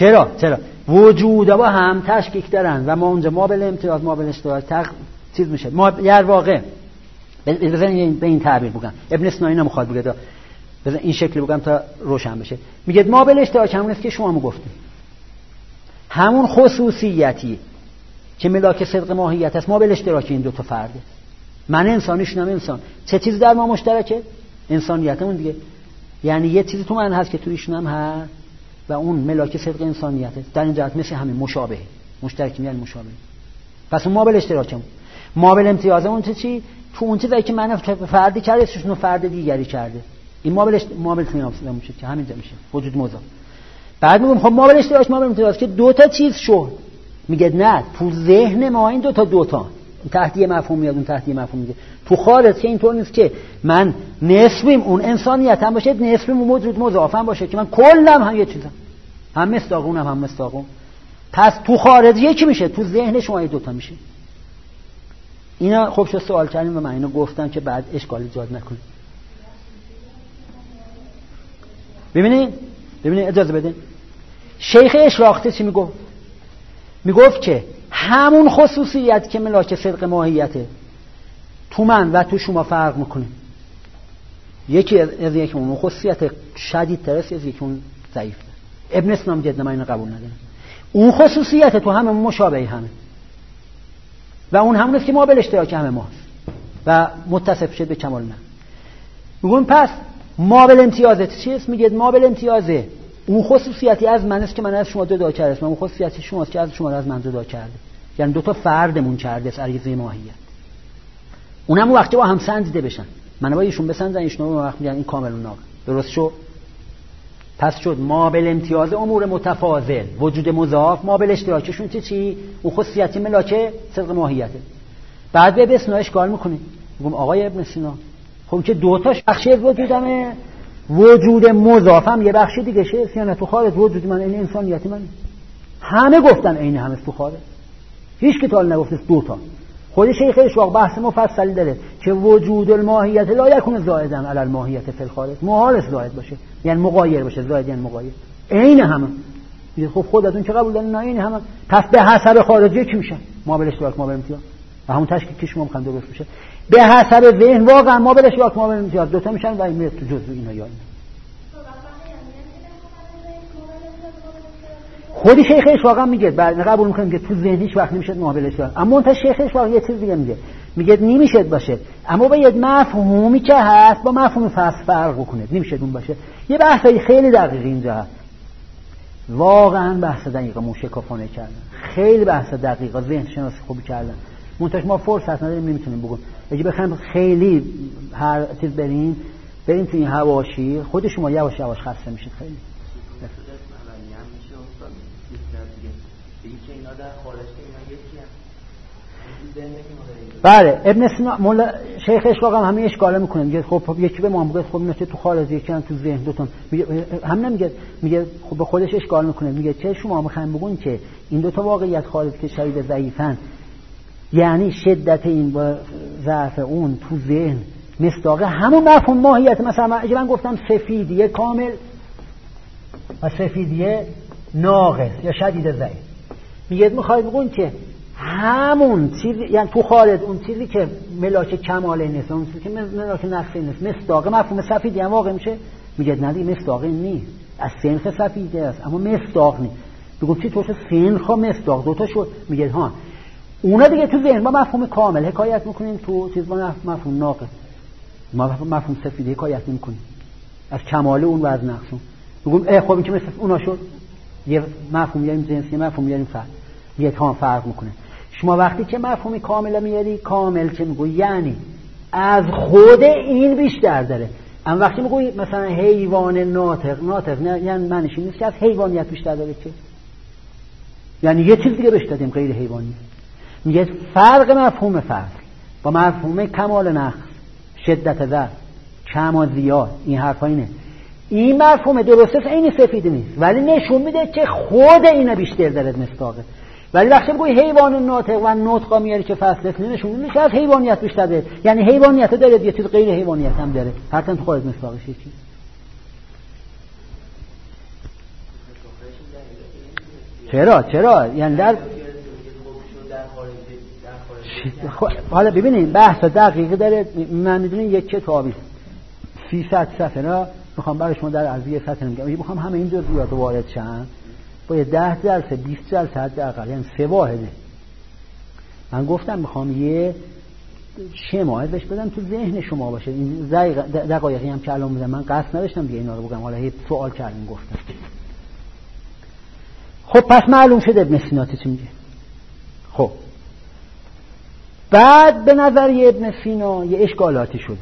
چرا چرا وجودا با هم تشکیک دارن و ما اونجا ما بل امتیاز ما بل اشتراک تق... چیز میشه. ما در واقع بزنین به این تعبیر بگم، ابن سینا اینا میخواد بگه، بزن این شکلی بگم تا روشن بشه. میگه ما بل اشتراک همون است که شما مو گفتید، همون خصوصیتی که ملاک صدق ماهیت است. ما بل اشتراک این دو تا فرده، من انسانیشونم انسان. چه چیز در ما مشترکه؟ انسانیتمون دیگه. یعنی یه چیزی تو من هست که تو ایشون هم هست و اون ملاک صدق انسانیته. در این جهت مثل همین مشابه، مشترک میگن مشابه. پس اون ما بل اشتراکمون، ما بل امتیازمون چه چی؟ تو اون چیزایی که من فردی کرده اسمشون فرد دیگری کرده. این ما بل اشت... ما بل امتیازمون میشه که همینجا میشه وجود مضاف. بعد میگم خب ما بل اشتراک ما بل امتیاز که دو تا چیز شو. میگه نه، تو ذهن ما این دو تا دو تا تحتیه مفهوم میاد، اون تحتیه مفهوم میگه. تو خارج که اینطور نیست که من نسبیم اون انسانیت هم باشه، نسبیم اون موجود مضاف هم باشه که من کلم هم یه چیزم، هم مستاقونم هم مستاقون. پس تو خارج یکی میشه، تو ذهن شما این دوتا میشه. اینا خب شو سوال کردیم و من اینو گفتم که بعد اشکال ایجاد نکنه. ببینید ببینید اجازه بدین. شیخ اشراقته چی میگفت؟ میگفت که همون خصوصیت که ملاک صدق ماهیته تو من و تو شما فرق میکنه. یکی از یکی اون خصوصیت شدیدتر است، از یکی اون ضعیفه. ابن سینا جدا من اینو قبول ندارم. اون خصوصیت تو همه مشابه همه و اون همون است که ما بل اشتراک همه ماست و متصف شد به کمال نه. میگم پس ما بل امتیازت چیست؟ میگه ما بل امتیازه اون خصوصیتی از من است که من از شما جدا کردم، اون خصوصیتی شماست که از شما از من جدا کرده. یعنی دو تا فردمون کرده از عریضه ماهیت. اونم اون وقتی با هم سنجیده بشن، من با ایشون بسنجن، ایشون اون وقت میگن این کامل ناقص. درست شد؟ پس شد ما بل امتیاز امور متفاضل، وجود مضاف، ما بل اشتراکشون چی چی؟ اون خصوصیتی ملاکه صدق ماهیته. بعد به اسنا اشکال میکنه. میگم آقای ابن سینا خب که دو تا بخشی وجودمه، وجود مضاف هم یه بخشی دیگه شه، یعنی تو خارج وجود من این انسانیتی من. همه گفتن عین همه تو خارج. هیچ کی تا نگفته دو تا. خود شیخ اشراق بحث مفصلی داره که وجود الماهیت لا یکون زائدا علی الماهیت فی الخارج، محال است زائد باشه، یعنی مغایر باشه. زائد یعنی مغایر، عین همه. میگه خب خودتون چه قبول دارین؟ نه عین همه. پس به حسب خارجی چی میشه؟ ما بل اشتراک ما بل امتیاز و همون تشکیل که شما میخواین درست بشه به حسب ذهن واقعا ما بل اشتراک ما بل امتیاز دو تا میشن و این میاد تو جزء اینا. یا این خودی شیخ اشراق هم میگه بعد قبول میکنیم که تو ذهن هیچ وقت نمیشه ما بل اشتراک، اما اون تا شیخ اشراق یه چیز دیگه میگه، میگه نمیشه باشه اما با یه مفهومی که هست با مفهوم فصل فرق کنه، نمیشه اون باشه. یه بحثی خیلی دقیق اینجا هست، واقعا بحث دقیق موشکافانه کردن، خیلی بحث دقیق ذهن شناسی خوبی کردن. منتها ما فرصت نداریم، نمیتونیم بگم. اگه بخوایم خیلی هر چیز بریم بریم تو این حواشی، خود شما یواش یواش خسته میشید خیلی. بله ابن سینا مولا شیخ اشراق هم همین اشکاله میکنه، میگه خب یکی به ما میگه خب نشه تو خارج، یکی هم تو ذهن، دوتون میگه هم نمیگه، میگه خب به خودش اشکال میکنه، میگه چه شما میخواین بگین که این دو تا واقعیت خارج که شدید ضعیفن، یعنی شدت این با ضعف اون تو ذهن مصداق همون مفهوم ماهیت. مثلا اگه من گفتم سفیدیه کامل و سفیدیه ناقص یا شدید ضعیف، میگه میخواید بگین که همون چیزی، یعنی تو خارج اون چیزی که ملاک کماله نیست، اون چیزی که ملاک نقصی نیست، مصداق مفهوم سفیدی هم واقع میشه. میگه نه دیگه مصداقی نیست، از سنخ سفیده است اما مصداق نیست. بگم چی توش سنخ و مصداق دوتا شد. میگه ها اونا دیگه تو ذهن با مفهوم کامل حکایت میکنیم، تو چیز با مفهوم ناقص مفهوم سفیده حکایت نمیکنیم، از کماله اون و از نقص اون. بگم اه خب این که مثل اونا شد، یه مفهوم یعنی جنسی مفهوم یعنی فرق، یه تا فرق میکنه. شما وقتی که مفهومی کامل میاری، کامل که میگو یعنی از خود این بیشتر داره. اما وقتی میگوی مثلا حیوان ناطق، ناطق نه یعنی معنیش نیست که از حیوانیت بیشتر داره، که یعنی یه چیز دیگه بهش دادیم غیر حیوانی. میگه فرق مفهوم فصل با مفهوم کمال نقص، شدت ضعف، کم و زیاد، این حرفا اینه. این مفهوم درسته این سفید نیست، ولی نشون میده که خود اینه بیشتر داره مصداقه. ولی وقتی بگوی حیوان ناطق و نطق میاری که فصل نشون میده که از حیوانیت بیشتر داره، یعنی حیوانیت داره یه چیز غیر حیوانیت هم داره، حتی تو خارج مصداقش چیز. چرا چرا یعنی در حالا ببینید بحث دقیقی داره. من میدونی یک کتابی سیصد صفحه را میخوام برای شما در عرض یه سطح نمیگم، میخوام همه این جزئیات وارد شن با یه ده جلسه بیست جلسه حداقل، یعنی سه واحده. من گفتم میخوام یه شماعت بهش بدم تو ذهن شما باشه. این دقایقی هم که الان میدم من قصد نداشتم دیگه اینا رو بگم، حالا یه سوال کردیم گفتم. خب پس معلوم شد ابن سینا چی میگه. خب بعد به نظر ابن سینا یه اشکالاتی شده.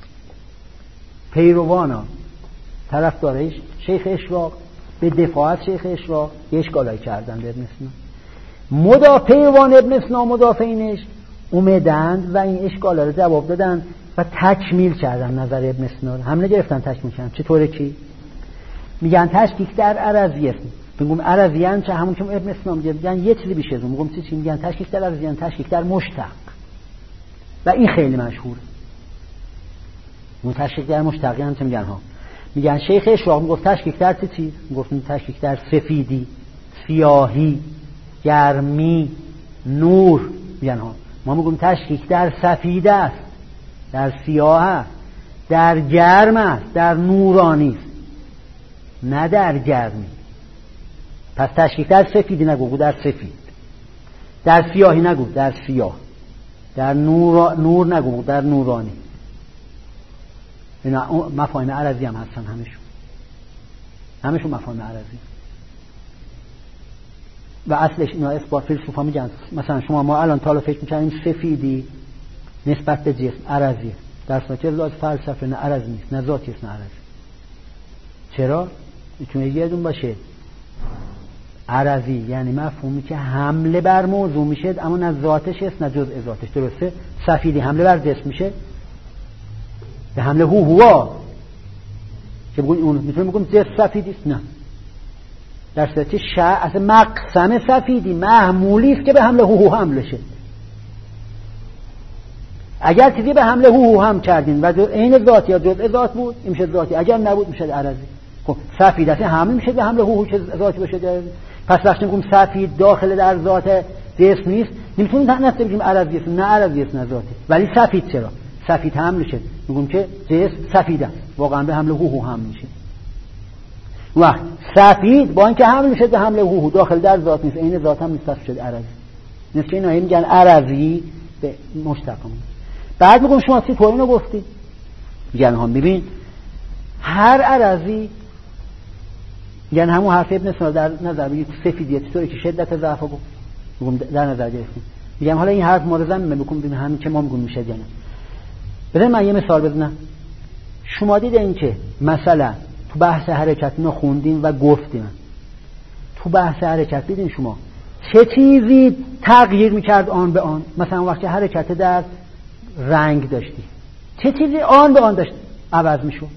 پیروانا طرفدارش شیخ اشراق به دفاع از شیخ اشراق یه اشکالایی کردن به ابن سینا. مدافعان ابن سینا مدافعینش اومدن و این اشکالا رو جواب دادن و تکمیل کردن نظر ابن سینا رو. همه گرفتن تکمیل کردن. چطوره کی؟ میگن تشکیک در عرضی است. میگم عرضیان چه همون که ابن سینا میگه، میگن یه چیزی بیشتر از اون. میگم چی؟ میگن تشکیک در عرضیان، تشکیک در مشتق. و این خیلی مشهوره. اون تشکیک در مشتقی هم چه میگن ها؟ میگن شیخ اشراق میگفت تشکیک در چه چیز؟ میگفت تشکیک در سفیدی، سیاهی، گرمی، نور. میگن ها ما میگیم تشکیک در سفید است، در سیاه است، در گرم است، در نورانی است، نه در گرمی. پس تشکیک در سفیدی نگو، در سفید. در سیاهی نگو، در سیاه. در نور نور نگو، در نورانی. اینا مفاهیم عرضی هم هستن همشون. همشون مفاهیم عرضی. و اصلش اینا اثبات فیلسوفا میگن. مثلا شما ما الان تا حالا فکر می‌کنیم سفیدی نسبت به جسم عرضیه، در صورتی که لازم فلسفه نه عرض نیست، نه ذاتی است نه عرض. چرا؟ میتونه یه دون باشه عرضی، یعنی مفهومی که حمله بر موضوع میشه اما نه ذاتش است نه جزء ذاتش. درسته؟ سفیدی حمله بر جسم میشه به حمله هو هوا که بگون اون میتونه بگم جسم سفیدی است، نه. در صورتی شع اصلا مقسم سفیدی محمولی است که به حمله هو هو حمله شه. اگر چیزی به حمله هو هو هم کردین و عین ذاتی یا جزء ذات بود این میشه ذاتی، اگر نبود میشه عرضی. خب سفید اصلا حمله میشه به حمله هو هو که ذاتی باشه. پس وقتی میگم سفید داخل در ذات جسم نیست نمیتونیم نسبت بگیم عرضی است، نه عرضی است نه ذاتی. ولی سفید چرا؟ سفید حمله شد میگم که جسم سفید است، واقعا به حمله هو هو هم میشه. وقت سفید با اینکه حمل میشه به حمله هو هو داخل در ذات نیست، عین ذات هم نیست، شد عرضی. مثل اینا میگن عرضی به مشتق. بعد میگم شما چی طور اینو گفتی؟ میگن هم ببین هر عرضی، یعنی همون حرف ابن سینا در نظر بگید سفیدیت طوری که شدت ضعف رو میگم در نظر گرفتیم. میگم حالا این حرف مورد زمین بکن ببین همین که ما میگیم میشه یا نه. ببین من یه مثال بزنم. شما دیدین که مثلا تو بحث حرکت اینو خوندیم و گفتیم. تو بحث حرکت دیدین شما چه چیزی تغییر میکرد آن به آن؟ مثلا وقتی حرکت در رنگ داشتی چه چیزی آن به آن داشت عوض میشد؟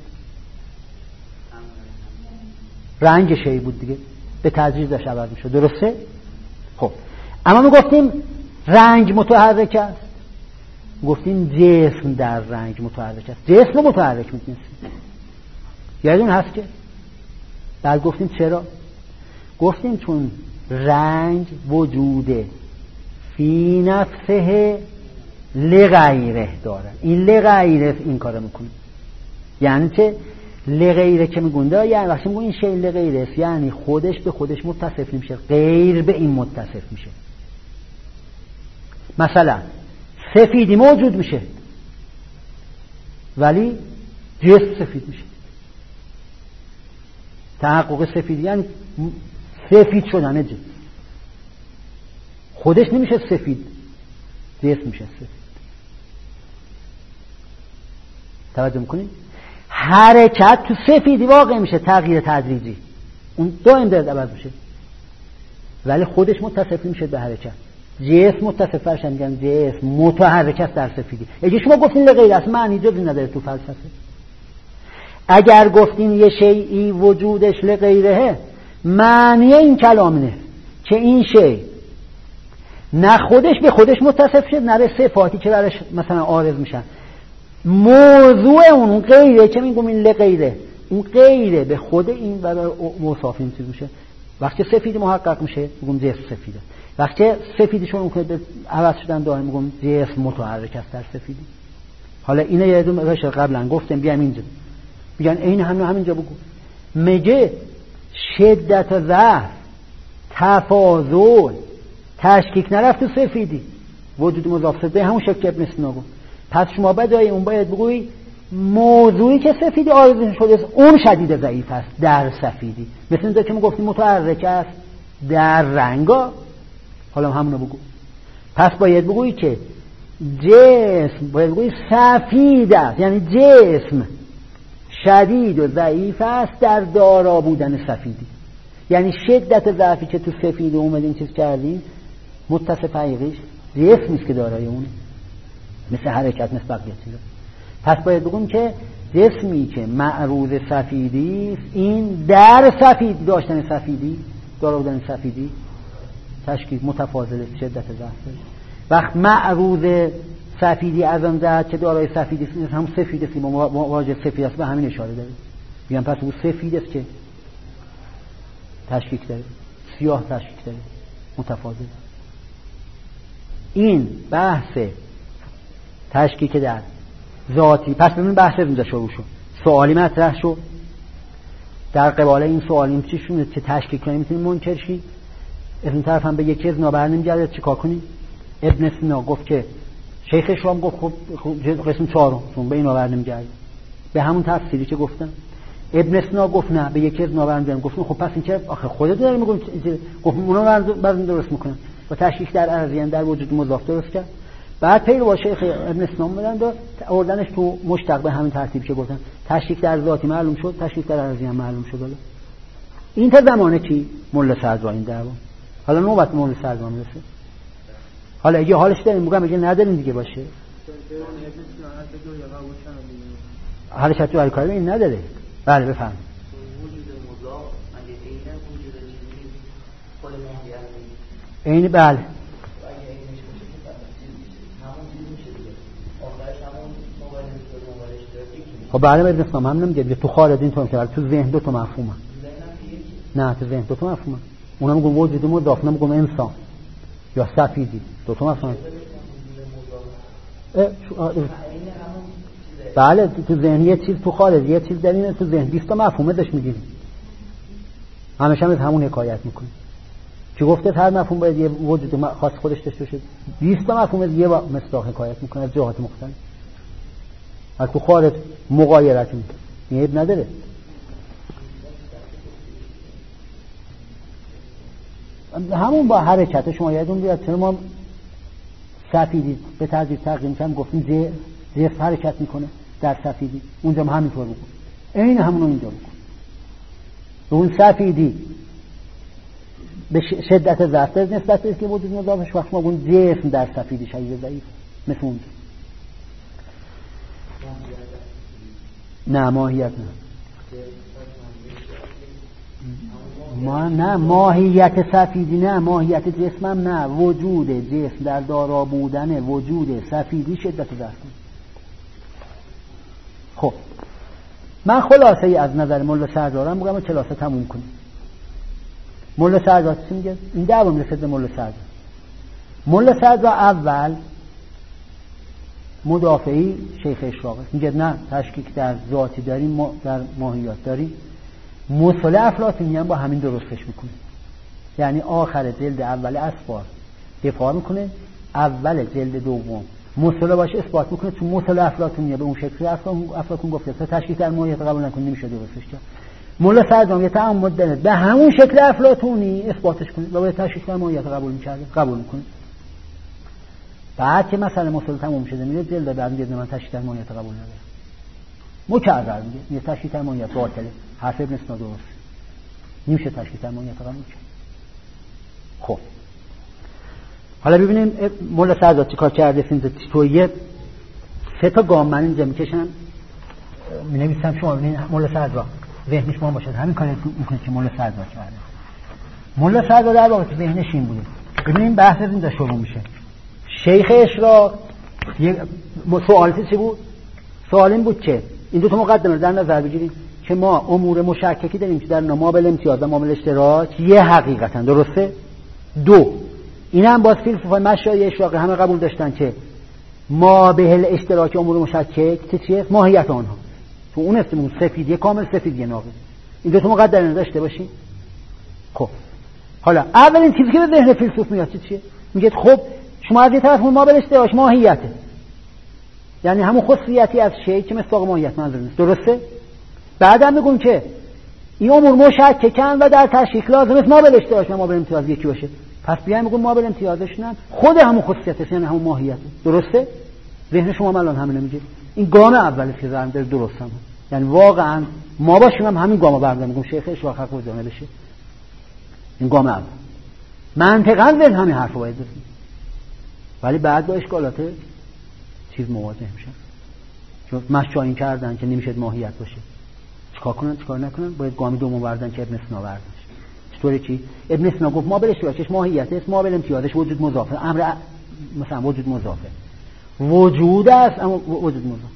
رنگ شی بود دیگه، به تدریج داشت عوض میشد. درسته؟ خب اما ما گفتیم رنگ متحرک است، گفتیم جسم در رنگ متحرک است. جسم متحرک میکنیم یادتون هست که بعد گفتیم چرا؟ گفتیم چون رنگ وجوده فی نفسه لغیره داره. این لغیره این کارو میکنه. یعنی چه؟ لغیره که میگونده یعنی وقتی میگون این شی لغیره یعنی خودش به خودش متصف نمیشه، غیر به این متصف میشه. مثلا سفیدی موجود میشه ولی جسم سفید میشه. تحقق سفیدی یعنی سفید شدن جسم، خودش نمیشه سفید، جسم میشه سفید. توجه میکنید؟ حرکت تو سفیدی واقع میشه تغییر تدریجی، اون دائم داره عوض میشه ولی خودش متصف میشه به حرکت. جسم متصف فرشن میگن جسم متحرک است در سفیدی. اگه شما گفتین لغیر است معنی جزی نداره تو فلسفه. اگر گفتین یه شیئی وجودش لغیره معنی این کلامه که این شی نه خودش به خودش متصف شد نه به صفاتی که برش مثلا عارض میشن. موضوع اون غیره که میگم این لغیره، اون غیره به خود این برای موصاف این چیز میشه. وقتی سفیدی محقق میشه میگم جسم سفیده. وقتی سفیدیشون اون که عوض شدن دائم میگم جسم متحرک است در سفیدی. حالا اینو یه دونه بشه قبلا گفتم بیام اینجا میگن این همین همینجا بگو. میگه شدت و ضعف، تفاضل، تشکیک نرفت تو سفیدی، وجود مضاف به همون شکل ابن سینا گفت. پس شما بدای اون باید بگویی موضوعی که سفیدی آرزو شده است اون شدید ضعیف است در سفیدی، مثل اینجا که ما گفتیم متحرک است در رنگا. حالا همونو بگو. پس باید بگویی که جسم باید بگویی سفید است، یعنی جسم شدید و ضعیف است در دارا بودن سفیدی. یعنی شدت ضعفی که تو سفید اومدیم چیز کردیم متصف حقیقیش جسمی است که دارای اونه، مثل حرکت مثل بقیه چیزا. پس باید بگم که جسمی که معروض سفیدی است این در سفید داشتن سفیدی، دارا بودن سفیدی تشکیل متفاضل شدت ضعف. وقت معروض سفیدی از آن جهت که دارای سفیدی است هم سفید است، واژه سفید است به همین اشاره داره. میگم پس اون سفید است که تشکیک داره، سیاه تشکیک داره، متفاضل. این بحث تشکیک در ذاتی. پس ببین بحث اینجا شروع شد، سوالی مطرح شد در قبال این سوالیم چی شونه که تشکیک کنیم میتونیم منکر شی. از این طرف هم به یکی از نابر نمیگرده چیکار کنیم. ابن سینا گفت که شیخ اسلام گفت خب قسم چهارم چون به این نابر نمیگرده، به همون تفسیری که گفتم. ابن سینا گفت نه به یکی از نابر نمیگرده. گفتم خب پس این که آخه خودت داری میگم گفت اونا بعضی درست میکنن و تشکیک در ارضیان در وجود مضاف درست کرد. بعد پیرو با شیخ ابن سینا بدن و آوردنش تو مشتق به همین ترتیب که گفتن. تشکیک در ذاتی معلوم شد، تشکیک در ارضیان معلوم شد. حالا این تا زمانه کی مولا صدرا این دعوا. حالا نوبت مولا صدرا میرسه. حالا اگه حالش داریم میگم اگه نداریم دیگه باشه. حالش تو هر کاری این نداره. بله بفهم. وجود مضاف مگه عین وجود چیزی خود ماهیت عین بله. خب بعد ابن اسلام هم نمیگه تو خارج این طور که تو ذهن دو تا مفهومه. نه تو ذهن دو تا مفهومه. اونا میگن وجود مضاف، اونا میگن انسان یا سفیدی، دو تا مفهوم. بله تو ذهن یه چیز، تو خارج یه چیز، در این تو ذهن بیست تا مفهومه داشت میگیریم. همیشه هم از همون حکایت میکنه که گفته هر مفهوم باید یه وجود خاص خودش داشته باشه. بیست تا مفهوم یه مصداق حکایت میکنه از جهات مختلف. از تو خارج مغایرت میکنه، عیب نداره. همون با حرکت شما یادتون بیاد چون ما سفیدی به ترتیب تقدیم کردیم گفتیم جسم حرکت میکنه در سفیدی، اونجا هم همینطور بکن، این همونو اینجا بکن. اون سفیدی به شدت ضعف نسبت به که وجود مضافش وقت ما اون جسم در سفیدی شدید ضعیف مثل اونجا. نه ماهیت نه ما نه ماهیت سفیدی نه ماهیت جسمم نه وجود جسم در دارا بودن وجود سفیدی شدت ضعف. خب من خلاصه ای از نظر مولا سردارم میگم کلاسه تموم کنیم. مولا سردار چی میگه؟ این دعوا میرسه به مولا سردار. مولا سردار اول مدافعی شیخ اشراق است، میگه نه تشکیک در ذاتی داریم، ما در ماهیات داریم. مصطلح افلاطونی هم با همین درستش میکنه، یعنی آخر جلد اول اسفار دفاع میکنه، اول جلد دوم مصطلح باشه اثبات میکنه. چون مصطلح افلاطونی به اون شکلی افلاطون گفته تا تشکیک در ماهیات قبول نکنه نمیشه درستش کرد. مولا سردار یه تعامد داره به همون شکل افلاطونی اثباتش کنه و باید تشکیک در ماهیات قبول میکرده قبول میکنه. بعد که مسئله مصطلح تموم شده میره جلد بعد میگه من تشکیک در ماهیات قبول ندارم، مکرر میگه یه تشکیک در ماهیات باطله، حرف ابن سینا درست نمیشه تشکیک در ماهیات قبول کرد. خب حالا ببینیم مولا سردار چیکار کرده. فیلم تویه سه تا گام من اینجا میکشم مینویسم، شما ببینید مولا سردار ذهنش ما باشه همین کاری میکنه که مولا سردار کرده. مولا سردار در واقع ذهنش این بوده. ببینیم بحث از اینجا شروع میشه. شیخ اشراق یه سوالتی چی بود؟ سوال این بود که این دو تا مقدمه در نظر بگیرید که ما امور مشککی داریم که در مابل امتیاز و مابل اشتراک یه حقیقتن، درسته؟ دو، این هم باز فیلسوفای مشایی اشراقی همه قبول داشتن که مابل اشتراک امور مشکک چیه؟ ماهیت آنها. تو اون اسممون سفید یه کامل، سفید یه ناقص. این دو تا موقع در نظر داشته باشین. خب حالا اولین چیزی که به ذهن فیلسوف میاد چیه؟ میگه خب شما از یه طرف اون مابل اشتراک ماهیته، یعنی همون خصوصیتی از شی که مصداق ماهیت منظور نیست، درسته؟ بعدم میگم که این امور مشککن و در تشکیل لازم است مابل اشتراک و مابل امتیاز یکی باشه. پس بیایم میگم مابل امتیازشون هم خود همون خصوصیتش، یعنی همون ماهیت، درسته؟ ذهن شما الان همین میگه. این گام اولی که زرم در درست هم، یعنی واقعا ما باشیم هم همین گامو برداریم، میگم شیخ اشراق حق وجود بشه. این گام اول منطقاً ذهن همین حرفو باید بزنه، ولی بعد با اشکالات چیز مواجه میشن. چون مشاین کردن که نمیشه ماهیت باشه، چیکار کنن چیکار نکنن؟ باید گامی دومو بردن که ابن سینا برداشت. چطوری چی؟ ابن سینا گفت مابل اشتراکش ماهیت است، مابل امتیازش وجود مضافه، امر مثلا وجود مضافه وجود است، اما وجود مضافه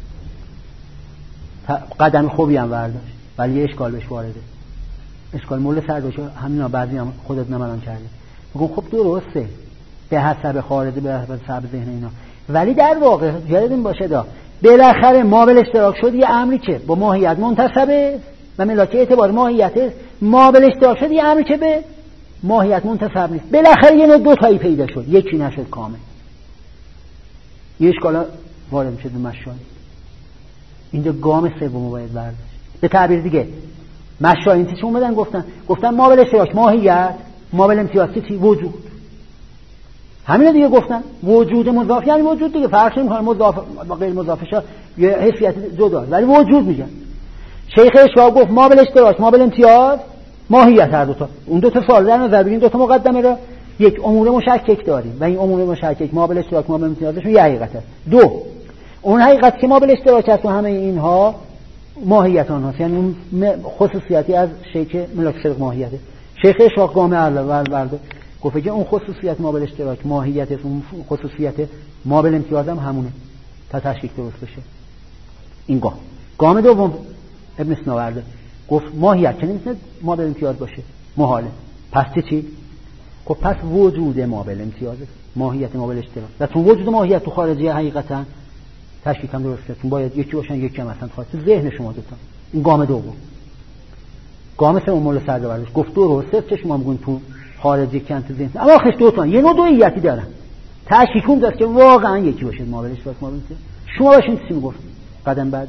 قدم خوبی هم برداشت، ولی یه اشکال بهش وارده. اشکال مولا سرداشو همینا بعضی هم خودت نمالان کرده. میگم خب درسته به حسب خارجه، به حسب ذهن اینا، ولی در واقع یادتون باشه دا بالاخره مابل اشتراک شد یه امری که با ماهیت منتسبه و ملاک اعتبار ماهیت، مابل اشتراک شد یه امری که به ماهیت منتسب نیست. بالاخره یه نوع دو تایی پیدا شد، یکی نشد کامل. یه اشکالا وارد میشه دو مشاهی. اینجا گام سوم باید برداشت. به تعبیر دیگه مشاهین چی اومدن گفتن؟ گفتن مابل اشتراک ماهیت، مابل امتیاز چی؟ وجود. همین دیگه گفتن وجود مضاف یعنی وجود دیگه، فرق نمیکنه مضاف با غیر مضافش یه حیثیت جدا، ولی وجود میگن. شیخ اشراق گفت مابل اشتراک مابل امتیاز ماهیت هر دو تا. اون دو تا سوال در نظر بگیرید، دو تا مقدمه را یک امور مشکک داریم و این امور مشکک مابل اشتراک مابل امتیازشون یه حقیقت است. دو، اون حقیقت که مابل اشتراک است و همه اینها ماهیت آنهاست، یعنی اون خصوصیتی از شی که ملاک صدق ماهیته. شیخ اشراق گام اول برده گفت که اون خصوصیت مابل اشتراک ماهیت است، اون خصوصیت مابل امتیاز هم همونه تا تشکیل درست بشه. این گام گام دوم ابن سینا برده گفت ماهیت که نمیتونه مابل امتیاز باشه، محاله. پس چی؟ خب پس وجود مابل امتیاز ماهیت مابل اشتراک و چون وجود ماهیت تو خارجی حقیقتا تشکیل هم درست کنه، باید یکی باشن یکی هم اصلا خاص ذهن شما دوتا. این گام دوم. گام سوم مولا سرده برداشت گفت درست چه شما میگین تو خارجی کن تو ذهن، اما آخرش دو تا یه نوع دوئیتی دارن، تشکیل داشت که واقعا یکی باشه مابل اشتراک مابل امتیاز. شما باشین چی میگفت؟ قدم بعد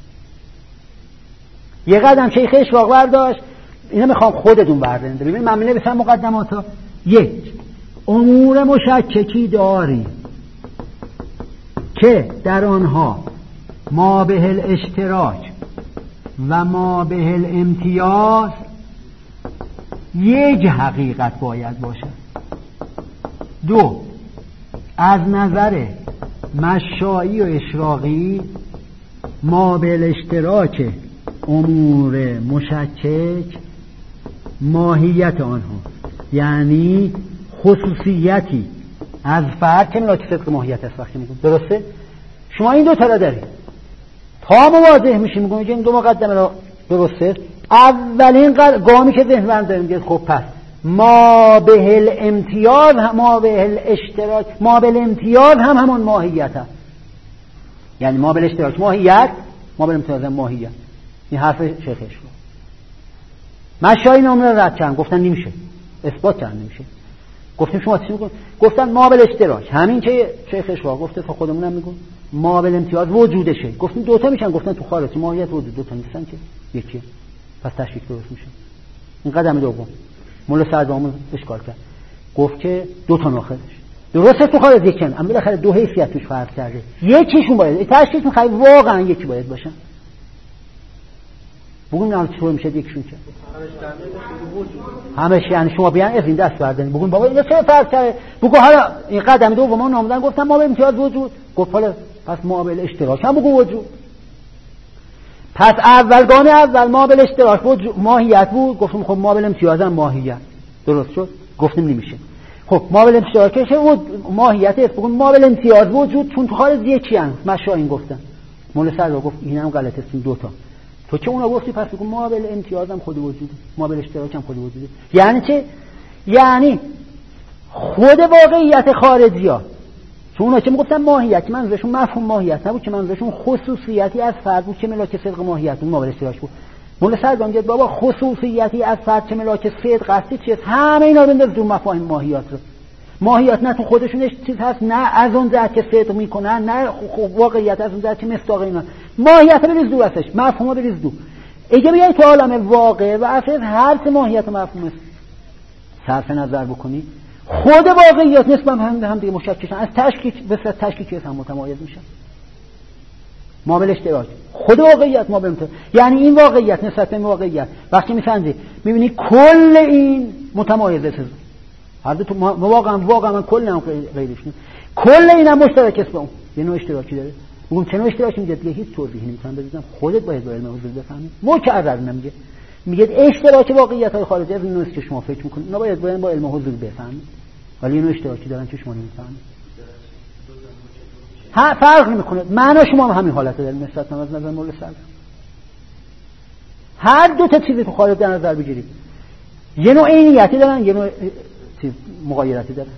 یه قدم شیخ اشراق برداشت، اینا میخوام خودتون بردارید. ببین من می‌نویسم مقدماتو. یک، امور مشککی داری که در آنها مابل اشتراک و مابل امتیاز یک حقیقت باید باشد. دو، از نظر مشایی و اشراقی مابل اشتراک امور مشکک ماهیت آنها، یعنی خصوصیتی از فرد که ملاک صدق ماهیت است. وقتی میگم درسته شما این دو تا را دارید تا مواجه میشیم میگم این دو مقدمه را درسته. اولین گامی که ذهن برم داریم میگه خب پس مابل امتیاز هم مابل اشتراک مابل امتیاز هم همون ماهیت هست، یعنی مابل اشتراک ماهیت مابل امتیاز هم ماهیت. این حرف شیخ اشراق. مشایی نامه را رد کردن، گفتن نمیشه، اثبات کردن نمیشه. گفتیم شما چی میگن؟ گفتن مابل اشتراک همین که شیخ اشراق گفته تا خودمونم میگن مابل امتیاز وجودشه. گفتیم دو تا میشن، گفتن تو خارج ماهیت وجود دو تا نیستن که یکی، پس تشکیل درست میشه. این قدم دوم مولا سعدامون اشکال کرد، گفت که دو تا ناخدش درسته تو خارج یکن، اما بالاخره دو حیثیت توش فرق کرده، یکیشون باید تشکیل میخواد واقعا یکی باید باشن. بگون نه چطور میشه یکیشون که همش، یعنی شما بیان از این دست بردارین بگون بابا اینا چه فرق کرده. بگو حالا این قدم دوم ما نامدن گفتم مابل امتیاز وجود، گفت حالا پس مابل اشتراک هم بگو وجود. پس اول گام اول مابل اشتراک وجود ماهیت بود، گفتم خب مابل امتیاز هم ماهیت درست شد، گفتیم نمیشه. خب مابل اشتراکش ماهیت است، بگون مابل امتیاز وجود چون تو خارج یکی ان. مشاین گفتن مولا سر گفت اینم غلط است، این دو تا تو که اونا گفتی پس بگو مابل امتیازم خود وجوده، مابل اشتراکم خود وجوده. یعنی چه؟ یعنی خود واقعیت خارجی ها، چون اونا که میگفتن ماهیت، منظورشون مفهوم ماهیت نبود، که منظورشون خصوصیتی از فرد بود که ملاک صدق ماهیت اون مابل اشتراک بود. مولا سرگان گفت بابا خصوصیتی از فرد که ملاک صدق هستی چیه؟ همه اینا رو بنداز دور مفاهیم ماهیت رو. ماهیت نه تو خودشونش چیز هست، نه از اون جهت که صدق میکنن، نه واقعیت از اون جهت که مصداق اینا. ماهیت رو بریز دور ازش، مفهوم رو بریز دور. اگه بیای تو عالم واقع و اصلا هر چه ماهیت و مفهوم صرف نظر بکنی، خود واقعیت نسبت هم به هم دیگه مشکلشن، از تشکیک به صورت تشکیکی هم متمایز میشن. مابل اشتراک خود واقعیت مابل متمایز، یعنی این واقعیت نسبت به واقعیت وقتی میسنجی میبینی کل این متمایزه. هر دو تو واقعا واقعا من کل هم غیرش نیست، کل اینم مشترک است با اون، یه نوع اشتراکی داره. اون چه نوع اشتراکی میگه دیگه هیچ توضیحی نمیتونم بدم، خودت باید با علم حضور بفهمی. مکرر نمیگه، میگه اشتراک واقعیت‌های خارجی از این نوعی که شما فکر می‌کنید، اونا باید باید با علم حضور بفهمید، ولی اینو اشتراکی دارن که شما نمی‌فهمید. ها فرق نمی‌کنه، معنا شما هم همین حالت دارید نسبت به نظر مولا سرگان. هر دو تا چیزی تو خارج در نظر بگیرید، یه نوع عینیتی دارن، یه نوع چیز مغایرتی دارن.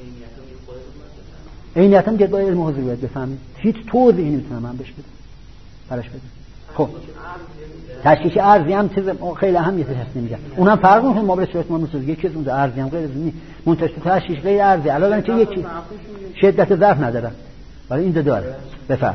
عینیت هم با علم حضور باید بفهمید، هیچ توضیحی نمیتونم من بهش بدم براش بدم. خب تشکیک ارضی هم چیز خیلی اهمیتش هست نمیگم، اونم فرق میکنه ما به صورت ما مثلا یک چیز اون ارضی هم غیر از اینه، منتج تشکیک غیر ارضی علاوه چه یکی شدت ظرف نداره، ولی این داره. بفهم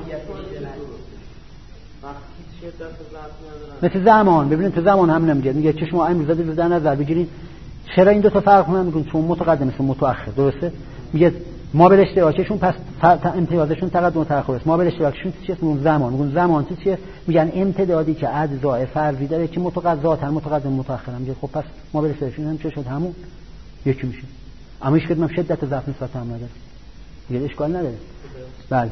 مثل زمان، ببینید تو زمان هم نمیگه، میگه چه شما امروز زده در نظر بگیرید چرا این دو تا فرق کنن، میگن چون متقدم است متأخر، درسته؟ میگه ما به اشتراکشون پس امتیازشون تقدم و تأخر است، ما به اشتراکشون چیه؟ میگن زمان، میگن زمان چیه؟ میگن امتدادی که اجزاء فرضی داره که متقاضات متقدم متأخر. میگه خب پس ما به اشتراکشون هم چه شد؟ همون یکی میشه، اما هیچ کدوم شدت ضعف نسبت هم نداره، دیگه اشکال نداره. بله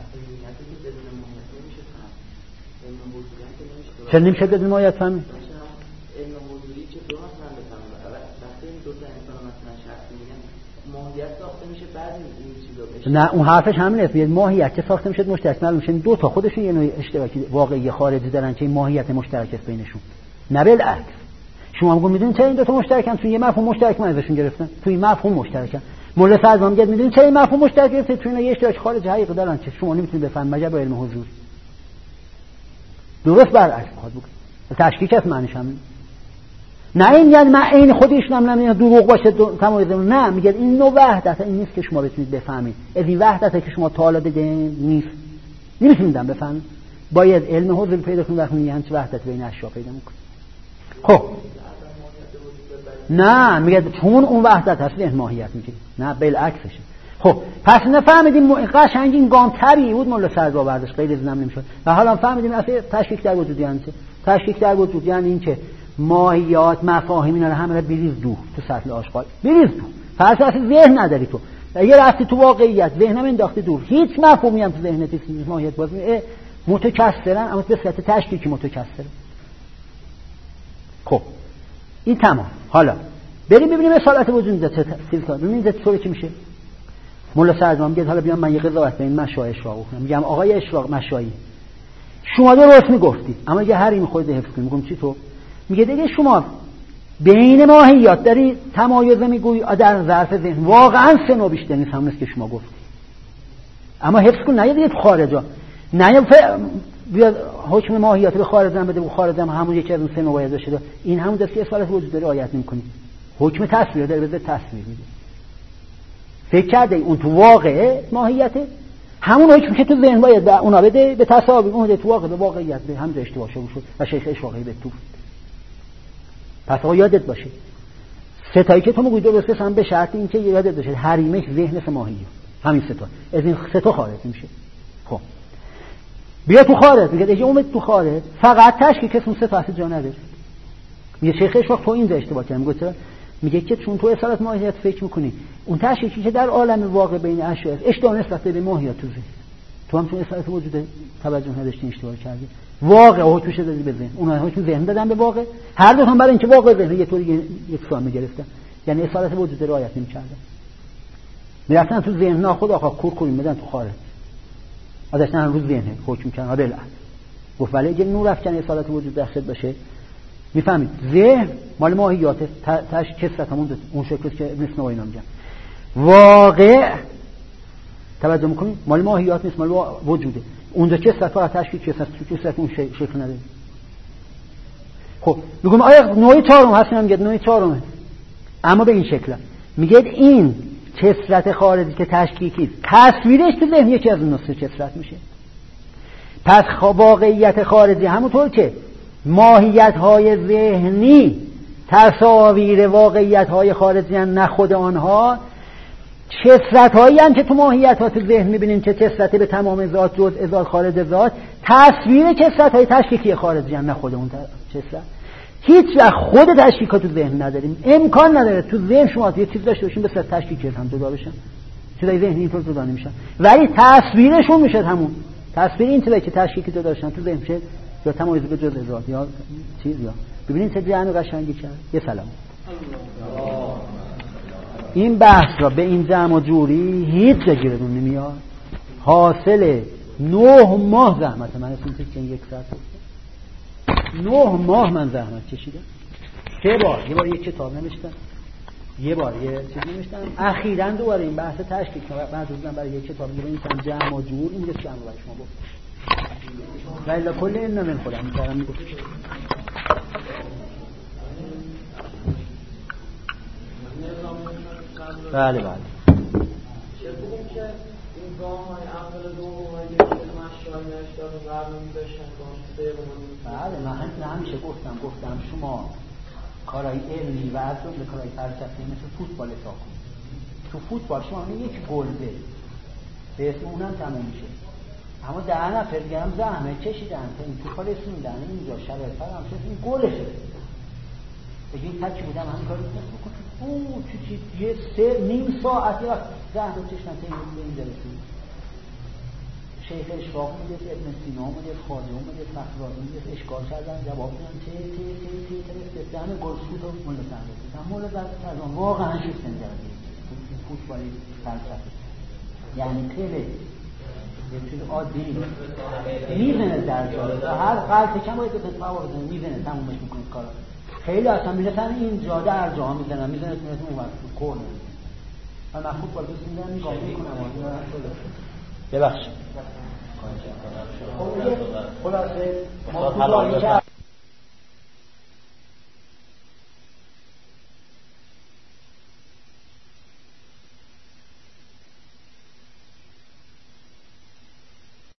چه نمیشه بدون ماهیت فهمی؟ علم حضوری چه دو مثلا بفهمم وقتی این دو تا انسان مثلا شخصی میگن ماهیت ساخته میشه بعد این چیزا بشه. نه اون حرفش همینه، میگه ماهیت که ساخته میشه مشترک معلوم میشه، دو تا خودشون یه نوع اشتراکی واقعی خارجی دارن که این ماهیت مشترک است بینشون، نه بالعکس. شما میگون میدونید چرا این دو تا مشترکن؟ توی یه مفهوم مشترک من ازشون گرفتن، توی مفهوم مشترکن. مولا سرگان میگه میدونید چرا این مفهوم مشترک گرفته؟ توی اینا یه اشتراک خارجی حقیقی دارن که شما نمیتونید بفهمید مگر با علم حضور. درست برعکس خواهد بود. تشکیک است معنیش همین. نه این یعنی من عین خودشون هم نمیدونم دروغ باشه تمایز، نه میگه این نوع وحدت این نیست که شما بتونید بفهمید، از این وحدته که شما تا حالا دیدین نیست، نمیتونید بفهمید، باید علم حضور پیدا کنید وقتی میگن چه وحدت بین اشیا پیدا میکنه. خب نه میگه چون اون وحدت هست این ماهیت میگه، نه بالعکسشه. خب پس نفهمیدیم قشنگ این گام طبیعی بود مولا سرگان برداشت غیر از نم نمیشد، و حالا فهمیدیم اصلا تشکیک در وجود یعنی چه؟ تشکیک در وجود یعنی این که ماهیات مفاهیم اینا رو همه رو بریز دور تو سطح آشغال، بریز دور. پس اصلا ذهن نداری تو، اگه رفتی تو واقعیت ذهنم انداختی دور، هیچ مفهومی هم تو ذهنت نیست. ماهیت باز متکثرن اما به صورت تشکیکی متکثر. خب این تمام. حالا بریم ببینیم اصالت وجود ده چه تفسیر کنه. ببینید چطوری چی میشه. مولا سرگان میگه حالا بیام من یه قضاوت به این مشای اشراق کنم. میگم آقای اشراق مشایی شما درست میگفتی، اما اگه هر این خود حفظ کنی میگم چی تو؟ میگه دیگه شما بین ماهیات داری تمایز میگویی در ظرف ذهن واقعا سه نوع بیشتر نیست همونست که شما گفتی، اما حفظ کن نه دیگه تو خارجا نه ف... بیاد حکم ماهیات به خارج هم بده و خارج هم همون یکی از اون سه نوع باید باشه. این همون دست که اصالت وجود داره آیت نمی‌کنی، حکم تصویر داره بده تصویر میده. فکر کرده اون تو واقع ماهیته، همون حکم که تو ذهن باید به اونا بده به تصاوی اون تو واقع به واقعیت به هم اشتباه شد و شیخ اشراقی به تو. پس آقا یادت باشه ستایی که تو میگوی درسته هم به شرط این که یادت باشه حریمش ذهن ماهیه، همین ستا از این ستا خارج میشه. خب بیا تو خارج، میگه دیگه اومد تو خارج فقط تشکیک اسم ستا اصلا جا نداره. میگه شیخ اشراق تو اینجا اشتباه کرد. میگه چرا؟ میگه که چون تو اصالت ماهیت فکر میکنی اون تشکیکی که در عالم واقع بین اشیاء است اشتباه نسبت به ماهیت تو ذهن، تو هم چون اصالت وجود توجه نداشتی اشتباه کردی. واقع حکمش دادی به ذهن، اونها حکم ذهن دادن به واقع، هر دو هم برای اینکه واقع ذهن یه طوری یکسان میگرفتن، یعنی اصالت وجود رعایت نمی‌کردن. میرفتن تو ذهن ناخود آقا کور کور میدن تو خارج ازش نه رو ذهن حکم کردن. بالعکس گفت ولی اگه نور افکن اصالت وجود داخل باشه میفهمید ذهن مال ماهیاته، تاش کسرت همون اون شکلی که ابن سینا اینا میگن. واقع توجه میکنید مال ماهیات نیست، مال وجوده. اونجا کسرت فقط تشکیل کسرت، تو کسرت اون شکل نداره. خب میگم آیا نوع چهارم هست؟ میگه نوع چهارمه اما به این شکل میگه این کسرت خارجی که تشکیکی تصویرش تو ذهن یکی از اون نسخه کسرت میشه. پس واقعیت خارجی همونطور که ماهیت‌های ذهنی تصاویر واقعیت‌های خارجی هستند، نه خود آنها، کسرت‌هایی هم که تو ماهیت‌های ذهن می‌بینیم که کسرت به تمام ذات جزء ذات خارج ذات، تصویر کسرت‌های تشکیکی خارجی هستند، نه خود اون کسرت. هیچ وقت خود تشکیکات تو ذهن نداریم، امکان نداره تو ذهن شما یه چیز داشته باشین به صورت تشکیکی هم جدا بشن، چیزای ذهنی اینطور جدا نمیشن، ولی تصویرشون میشه همون تصویر این چیزایی که تشکیکی جدا داشتن تو ذهن میشه یا تمایز به جزء ذات یا چیز. یا ببینید چه جمع قشنگی کرد. یه سلام. این بحث را به این جمع و جوری هیچ جا گیرتون نمیاد. حاصل نه ماه زحمت من اسم که یک ساعت نه ماه من زحمت کشیدم. سه بار یه بار یک کتاب نوشتم، یه بار یه چیز نوشتم، اخیراً دوباره این بحث تشکیک که بعد از برای یک کتاب دیگه این جمع و جور این جمع رو برای شما گفتم. ولی کل این نمیم خودم میترم میگفت بله بله چه بودیم که این گام های اول دوم های یک مشای نشتار و برنامی داشتن بله من همیشه گفتم گفتم شما کارهای علمی و از جمله کارهای فلسفی مثل فوتبال تا کن. تو فوتبال شما یک گل به به اسم اونم تموم میشه، اما ده نفر دیگه هم زحمت کشیدن تا این توپا رسوندن اینجا شرایط هم شد این گلشه. بگه این تکی بودم همین کاری بکنم اوه چی چی یه سه نیم ساعتی وقت زحمت کشیدن تا اینجا رسید. شیخ اشراق میده، ابن سینا میده، خواجه میده، فخرآبادی میده، اشکال کردن جواب میدن تی تی تی تی تی دهن گلسود و مولا زنده بودن مولا زنده کردن واقعا شستن جردی فوتبالی فلسفه یعنی خیلی یه چیز عادی میزنه در جاره و هر قلط کم باید بکنید پاور بزنه میزنه تمومش میکنید کارا. خیلی اصلا میرسن این جاده هر جاها میزنن میزنه تونستم اون وقت کورن من من فوتبال دوست میدنم نگاه میکنم ببخشید خلاصه ما